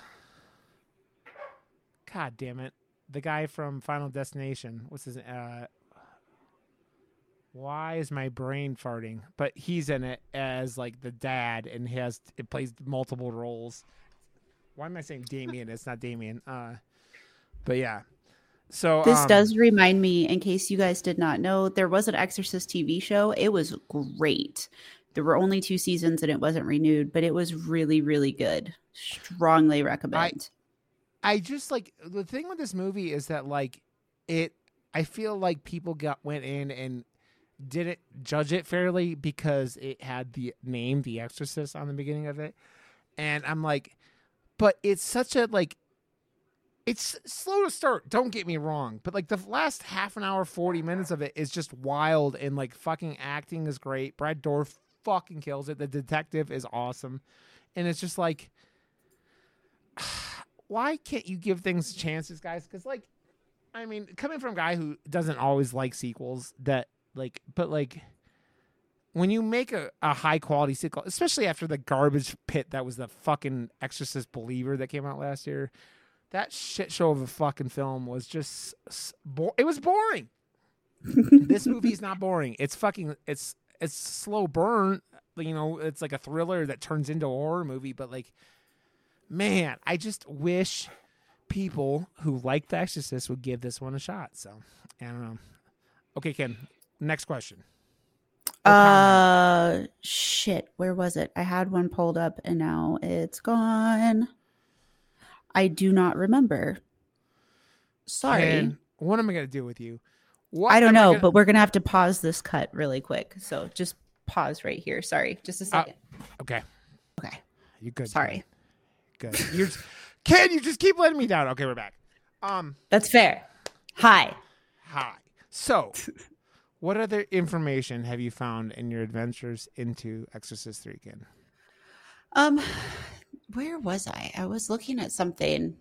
God damn it, the guy from Final Destination. What's his uh? Why is my brain farting? But he's in it as like the dad, and he has it plays multiple roles. Why am I saying Damien? It's not Damien. Uh, but yeah. So This um, does remind me, in case you guys did not know, there was an Exorcist T V show. It was great. There were only two seasons and it wasn't renewed, but it was really, really good. Strongly recommend. I, I just like the thing with this movie is that like it. I feel like people got went in and didn't judge it fairly because it had the name The Exorcist on the beginning of it, and I'm like, but it's such a like. It's slow to start, don't get me wrong, but like the last half an hour, forty minutes of it is just wild, and like fucking acting is great. Brad Dourif fucking kills it. The detective is awesome, and it's just like, why can't you give things chances, guys? Because like, I mean, coming from a guy who doesn't always like sequels, that like, but like, when you make a, a high quality sequel, especially after the garbage pit that was the fucking Exorcist Believer that came out last year. That shit show of a fucking film was just, bo- it was boring. This movie's not boring. It's fucking, it's, it's slow burn. You know, it's like a thriller that turns into a horror movie. But like, man, I just wish people who like The Exorcist would give this one a shot. So, I don't know. Okay, Ken, next question. Uh, shit. Where was it? I had one pulled up and now it's gone. I do not remember. Sorry. Ken, what am I going to do with you? What I don't am know, gonna... but we're going to have to pause this cut really quick. So just pause right here. Sorry. Just a second. Uh, okay. Okay. You good? Sorry. Ken? Good. You're just... Ken, you just keep letting me down. Okay, we're back. Um, That's fair. Hi. Hi. So, what other information have you found in your adventures into Exorcist three, Ken? Um, where was I? I was looking at something.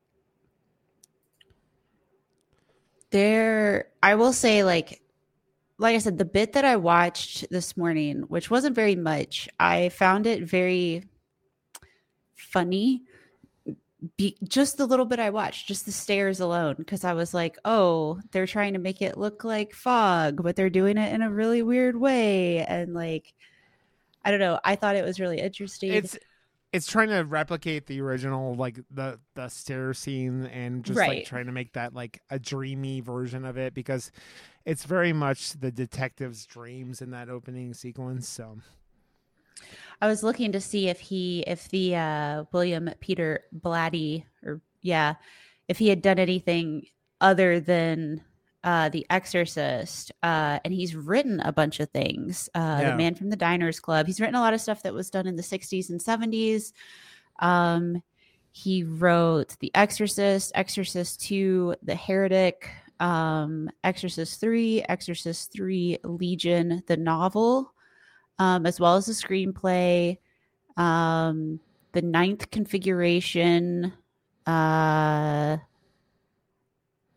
There, I will say, like, like I said, the bit that I watched this morning, which wasn't very much, I found it very funny. Be, just the little bit I watched, just the stairs alone, because I was like, oh, they're trying to make it look like fog, but they're doing it in a really weird way. And like, I don't know. I thought it was really interesting. It's it's trying to replicate the original, like the the stair scene, and just right. like trying to make that like a dreamy version of it, because it's very much the detective's dreams in that opening sequence. So I was looking to see if he, if the uh, William Peter Blatty, or yeah, if he had done anything other than uh, The Exorcist, uh, and he's written a bunch of things. Uh, yeah. The Man from the Diners Club. He's written a lot of stuff that was done in the sixties and seventies. Um, he wrote The Exorcist, Exorcist two, The Heretic, um, Exorcist three, Exorcist three, Legion, the novel. Um, as well as the screenplay, um, the Ninth Configuration, uh,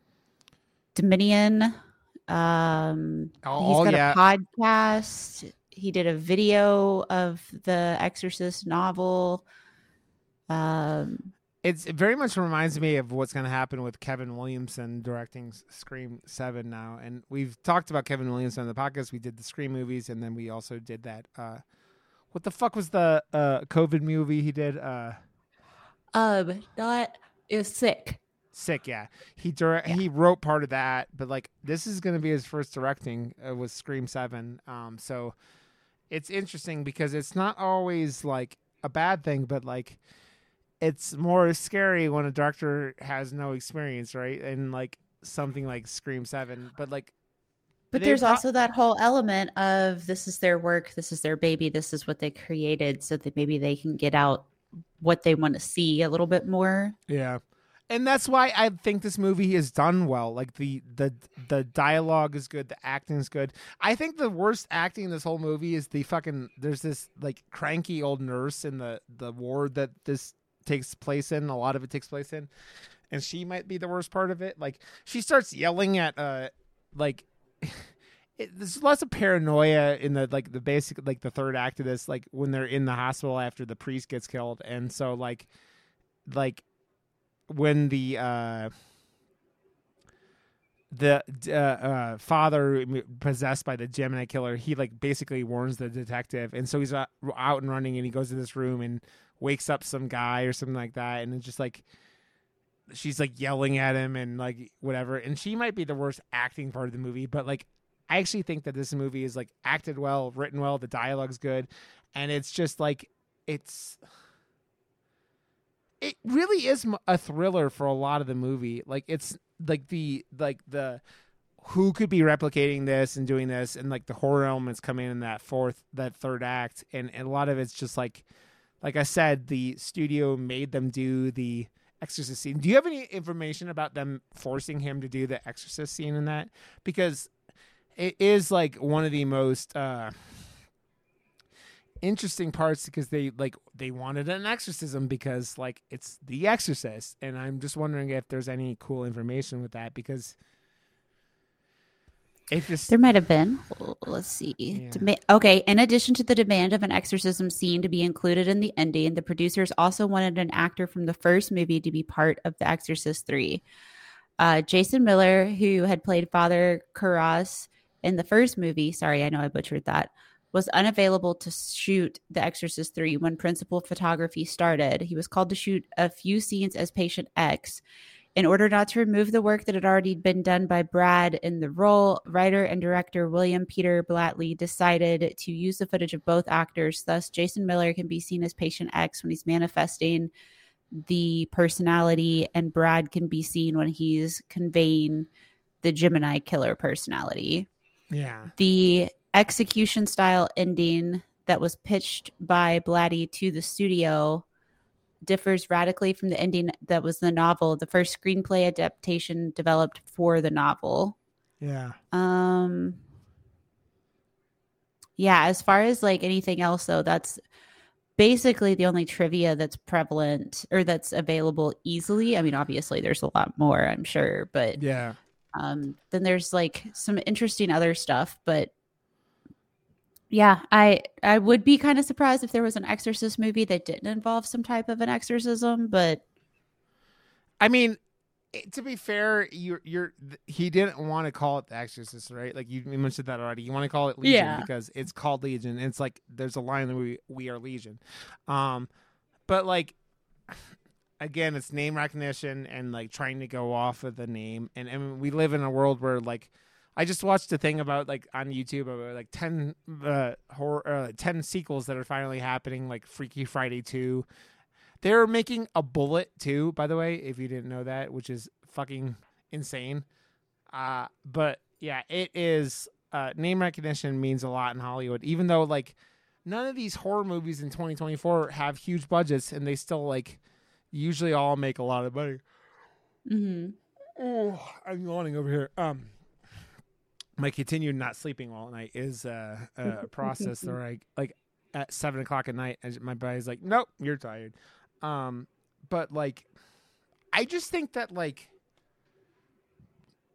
Dominion. Um, oh, he's got yeah. a podcast. he did a video of the Exorcist novel. Um, It's, it very much reminds me of what's going to happen with Kevin Williamson directing Scream seven now. And we've talked about Kevin Williamson on the podcast. We did the Scream movies, and then we also did that. Uh, what the fuck was the uh, COVID movie he did? Uh, um, not is sick. Sick, yeah. He direct, yeah. He wrote part of that, but like this is going to be his first directing uh, with Scream seven. Um, so it's interesting because it's not always like a bad thing, but like it's more scary when a director has no experience, right? And like something like Scream seven, but like but there's also that whole element of this is their work, this is their baby, this is what they created, so that maybe they can get out what they want to see a little bit more. Yeah. And that's why I think this movie is done well. Like the the the dialogue is good, the acting is good. I think the worst acting in this whole movie is the fucking there's this like cranky old nurse in the the ward that this takes place in. A lot of it takes place in, and she might be the worst part of it. Like she starts yelling at uh like it, there's lots of paranoia in the like the basic like the third act of this, like when they're in the hospital after the priest gets killed. And so like like when the uh the uh, uh father possessed by the Gemini killer, he like basically warns the detective, and so he's out and running, and he goes to this room and wakes up some guy or something like that, and it's just like she's like yelling at him and like whatever. And she might be the worst acting part of the movie, but like I actually think that this movie is like acted well, written well, the dialogue's good, and it's just like it's it really is a thriller for a lot of the movie. Like it's like the like the who could be replicating this and doing this, and like the horror elements come in in that fourth that third act, and, and a lot of it's just like like I said, the studio made them do the Exorcist scene. Do you have any information about them forcing him to do the Exorcist scene in that? Because it is like one of the most uh, interesting parts, because they like they wanted an exorcism because like it's The Exorcist, and I'm just wondering if there's any cool information with that, because it just there might have been. Let's see. Yeah. Dema- okay, in addition to the demand of an exorcism scene to be included in the ending, the producers also wanted an actor from the first movie to be part of The Exorcist three. Uh, Jason Miller, who had played Father Karras in the first movie, sorry, I know I butchered that, was unavailable to shoot The Exorcist three when principal photography started. He was called to shoot a few scenes as Patient X. In order not to remove the work that had already been done by Brad in the role, writer and director William Peter Blatty decided to use the footage of both actors. Thus, Jason Miller can be seen as Patient X when he's manifesting the personality, and Brad can be seen when he's conveying the Gemini killer personality. Yeah. The execution style ending that was pitched by Blatty to the studio differs radically from the ending that was the novel, the first screenplay adaptation developed for the novel. Yeah. Um. Yeah, as far as like anything else, though, that's basically the only trivia that's prevalent or that's available easily. I mean, obviously, there's a lot more, I'm sure, but yeah. Um, then there's like some interesting other stuff, but yeah, I I would be kind of surprised if there was an Exorcist movie that didn't involve some type of an exorcism, but I mean, to be fair, you're you're he didn't want to call it The Exorcist, right? Like you mentioned that already. You want to call it Legion yeah. because it's called Legion. It's like there's a line that we we are Legion, um, but like again, it's name recognition and like trying to go off of the name, and and we live in a world where like. I just watched a thing about like on YouTube about like ten uh, horror, uh, ten sequels that are finally happening, like Freaky Friday two. They're making a Bullet too, by the way, if you didn't know that, which is fucking insane. Uh, but yeah, it is. Uh, name recognition means a lot in Hollywood, even though like none of these horror movies in twenty twenty-four have huge budgets, and they still like usually all make a lot of money. Mm-hmm. Oh, I'm yawning over here. Um. My continued not sleeping well at night is uh, a process where I like at seven o'clock at night, my body's like, nope, you're tired. Um, but like, I just think that like,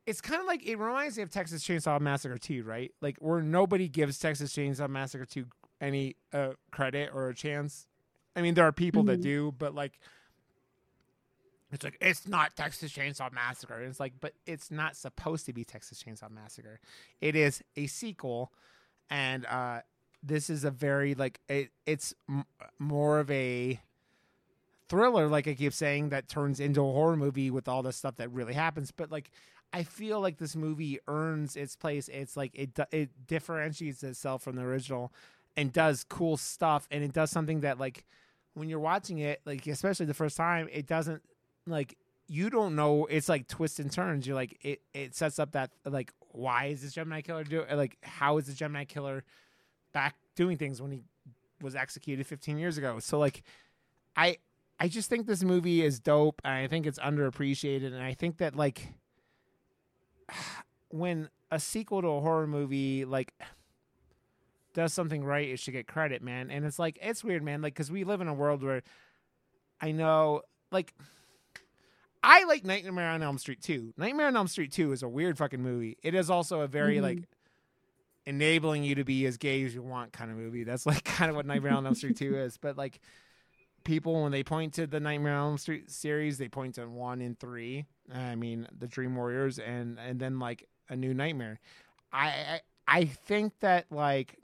it's kind of like, it reminds me of Texas Chainsaw Massacre two, right? Like, where nobody gives Texas Chainsaw Massacre two any uh, credit or a chance. I mean, there are people mm-hmm. that do, but like, it's like, it's not Texas Chainsaw Massacre. It's like, but it's not supposed to be Texas Chainsaw Massacre. It is a sequel, and uh, this is a very, like, it, it's m- more of a thriller, like I keep saying, that turns into a horror movie with all the stuff that really happens. But like, I feel like this movie earns its place. It's like it it differentiates itself from the original and does cool stuff, and it does something that, like, when you're watching it, like especially the first time, it doesn't, like, you don't know. It's like twists and turns. You're like, it it sets up that, like, why is this Gemini killer doing, like, how is the Gemini killer back doing things when he was executed fifteen years ago? So like, I I just think this movie is dope, and I think it's underappreciated, and I think that, like, when a sequel to a horror movie, like, does something right, it should get credit, man. And it's like, it's weird, man, like, because we live in a world where I know, like, I like Nightmare on Elm Street two. Nightmare on Elm Street two is a weird fucking movie. It is also a very, mm-hmm. like, enabling you to be as gay as you want kind of movie. That's, like, kind of what Nightmare on Elm Street two is. But, like, people, when they point to the Nightmare on Elm Street series, they point to one and three. I mean, the Dream Warriors, and and then, like, A New Nightmare. I I, I think that, like,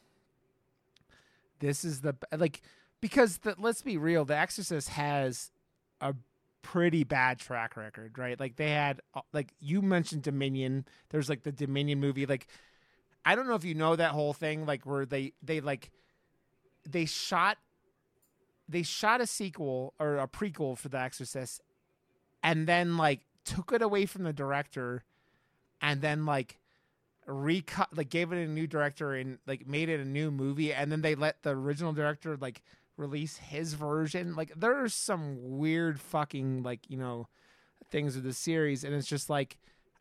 this is the, like, because the, let's be real, The Exorcist has a pretty bad track record, right? Like, they had, like, you mentioned Dominion. There's, like, the Dominion movie. Like, I don't know if you know that whole thing, like, where they they like they shot. They shot a sequel or a prequel for The Exorcist, and then, like, took it away from the director, and then, like, recut, like, gave it a new director and, like, made it a new movie, and then they let the original director, like, release his version. Like, there's some weird fucking, like, you know, things with the series, and it's just like,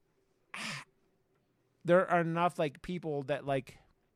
there are enough, like, people that, like,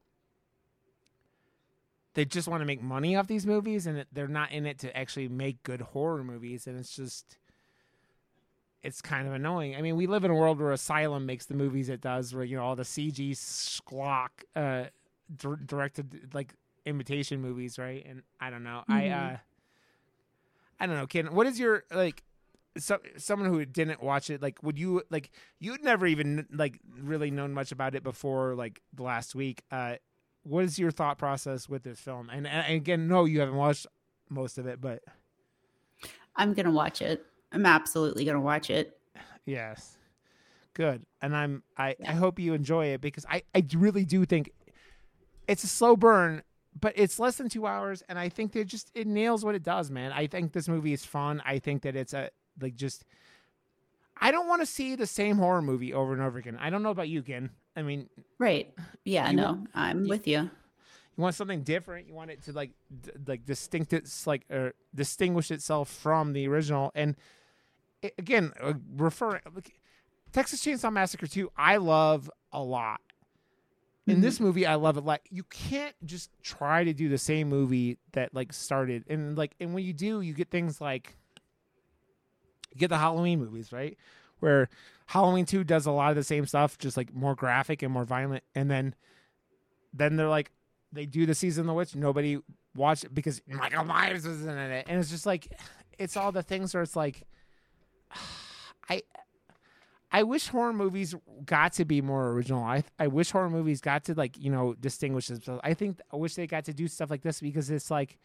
they just want to make money off these movies, and they're not in it to actually make good horror movies. And it's just, it's kind of annoying. I mean, we live in a world where Asylum makes the movies it does, where, you know, all the C G schlock, uh, d- directed, like, imitation movies, right? And I don't know. Mm-hmm. I, uh, I don't know, Ken, what is your, like, so, someone who didn't watch it, like, would you, like, you'd never even, like, really known much about it before, like, the last week, uh, what is your thought process with this film? And, and again, no, you haven't watched most of it, but I'm going to watch it. I'm absolutely going to watch it. Yes. Good. And I'm, I, yeah. I hope you enjoy it, because I, I really do think it's a slow burn, but it's less than two hours. And I think that just, it nails what it does, man. I think this movie is fun. I think that it's a, like, just, I don't want to see the same horror movie over and over again. I don't know about you, Ken. I mean, right. Yeah, no, want, I'm you, with you. You want something different. You want it to, like, d- like distinct it's like uh, distinguish itself from the original. And it, again, uh, referring Texas Chainsaw Massacre two, I love a lot. In mm-hmm. this movie, I love it. Like, you can't just try to do the same movie that, like, started. And, like, and when you do, you get things like, you get the Halloween movies, right? Where Halloween two does a lot of the same stuff, just, like, more graphic and more violent. And then, then they're like, they do the Season of the Witch. Nobody watched it because Michael Myers was in it. And it's just like, it's all the things where it's like, I, I wish horror movies got to be more original. I, I wish horror movies got to, like, you know, distinguish themselves. I think, I wish they got to do stuff like this, because it's like,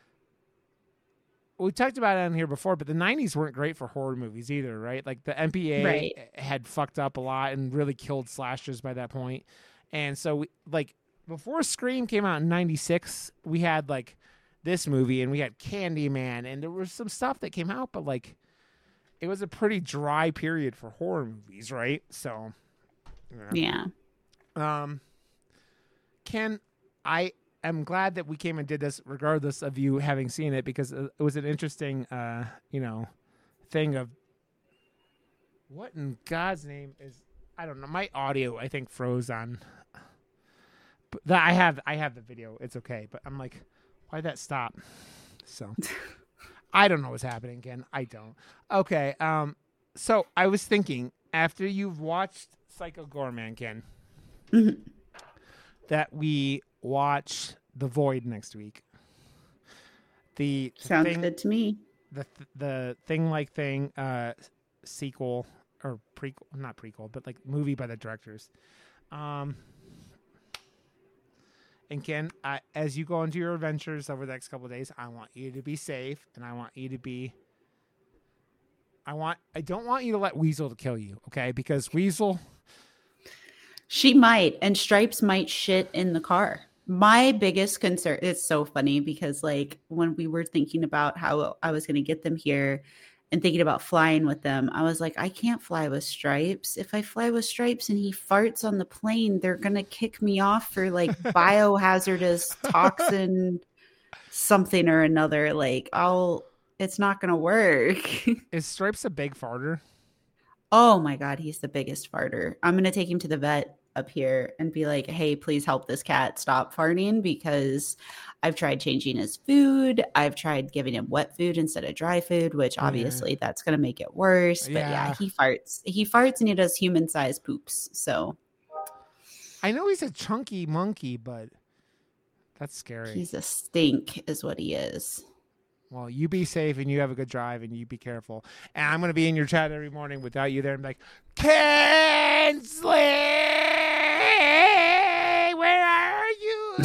we talked about it on here before, but the nineties weren't great for horror movies either, right? Like, the M P A right. had fucked up a lot and really killed slashers by that point. And so, we, like, before Scream came out in ninety-six, we had, like, this movie, and we had Candyman, and there was some stuff that came out, but, like, it was a pretty dry period for horror movies, right? So, yeah. yeah. Um, Ken, I... I'm glad that we came and did this regardless of you having seen it, because it was an interesting, uh, you know, thing of what in God's name is, I don't know. My audio, I think, froze on, but the, I have, I have the video. It's okay. But I'm like, why'd that stop? So I don't know what's happening again. I don't. Okay. Um, so I was thinking, after you've watched Psycho Goreman, Ken, Mhm. that we watch The Void next week. The, the Sounds thing, good to me. The the thing like thing uh, sequel or prequel, not prequel, but like movie by the directors. Um, and Ken, I, as you go into your adventures over the next couple of days, I want you to be safe, and I want you to be. I want. I don't want you to let Weasel to kill you, okay? Because Weasel. She might, and Stripes might shit in the car. My biggest concern, it's so funny because like when we were thinking about how I was going to get them here and thinking about flying with them, I was like, I can't fly with Stripes. If I fly with Stripes and he farts on the plane, they're going to kick me off for like biohazardous toxin something or another. Like I'll, it's not going to work. Is Stripes a big farter? Oh my God, he's the biggest farter. I'm going to take him to the vet up here and be like, hey, please help this cat stop farting because I've tried changing his food. I've tried giving him wet food instead of dry food, which obviously yeah. that's going to make it worse. But yeah. yeah, he farts. He farts and he does human-sized poops. So I know he's a chunky monkey, but that's scary. He's a stink is what he is. Well, you be safe and you have a good drive and you be careful. And I'm going to be in your chat every morning without you there and be like, Kensley, where are you?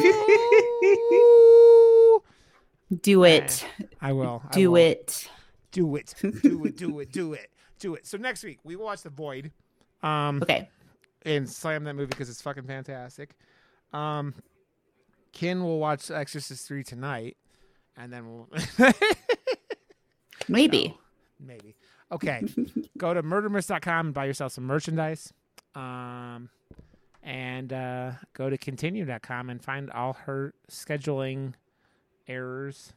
Do it. I will. I do will. it. Do it. Do it. Do it. Do it. Do it. So next week we will watch The Void. Um, okay. And slam that movie because it's fucking fantastic. Um, Ken will watch Exorcist three tonight. And then we'll maybe, no, maybe. Okay, go to murder myths dot com and buy yourself some merchandise. Um, and uh, go to continue dot com and find all her scheduling errors.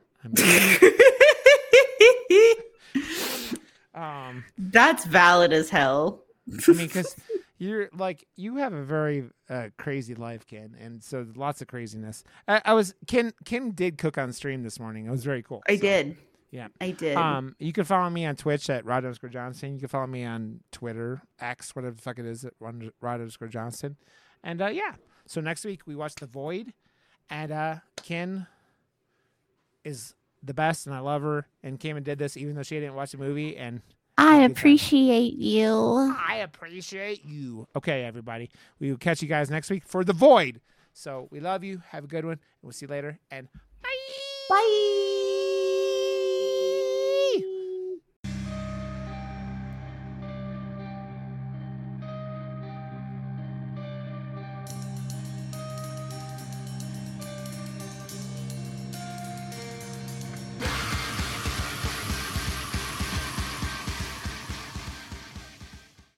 um, That's valid as hell. I mean, because you're like you have a very uh, crazy life, Ken, and so lots of craziness. I, I was Ken. Ken did cook on stream this morning. It was very cool. I so, did. Yeah, I did. Um, you can follow me on Twitch at Rod underscore Johnson. You can follow me on Twitter, X, whatever the fuck it is, at Rod underscore Johnson. And uh, yeah, so next week we watch The Void, and uh, Ken is the best, and I love her. And came and did this even though she didn't watch the movie, and. I appreciate you. I appreciate you. Okay, everybody. We will catch you guys next week for The Void. So we love you. Have a good one. And we'll see you later. And bye. Bye.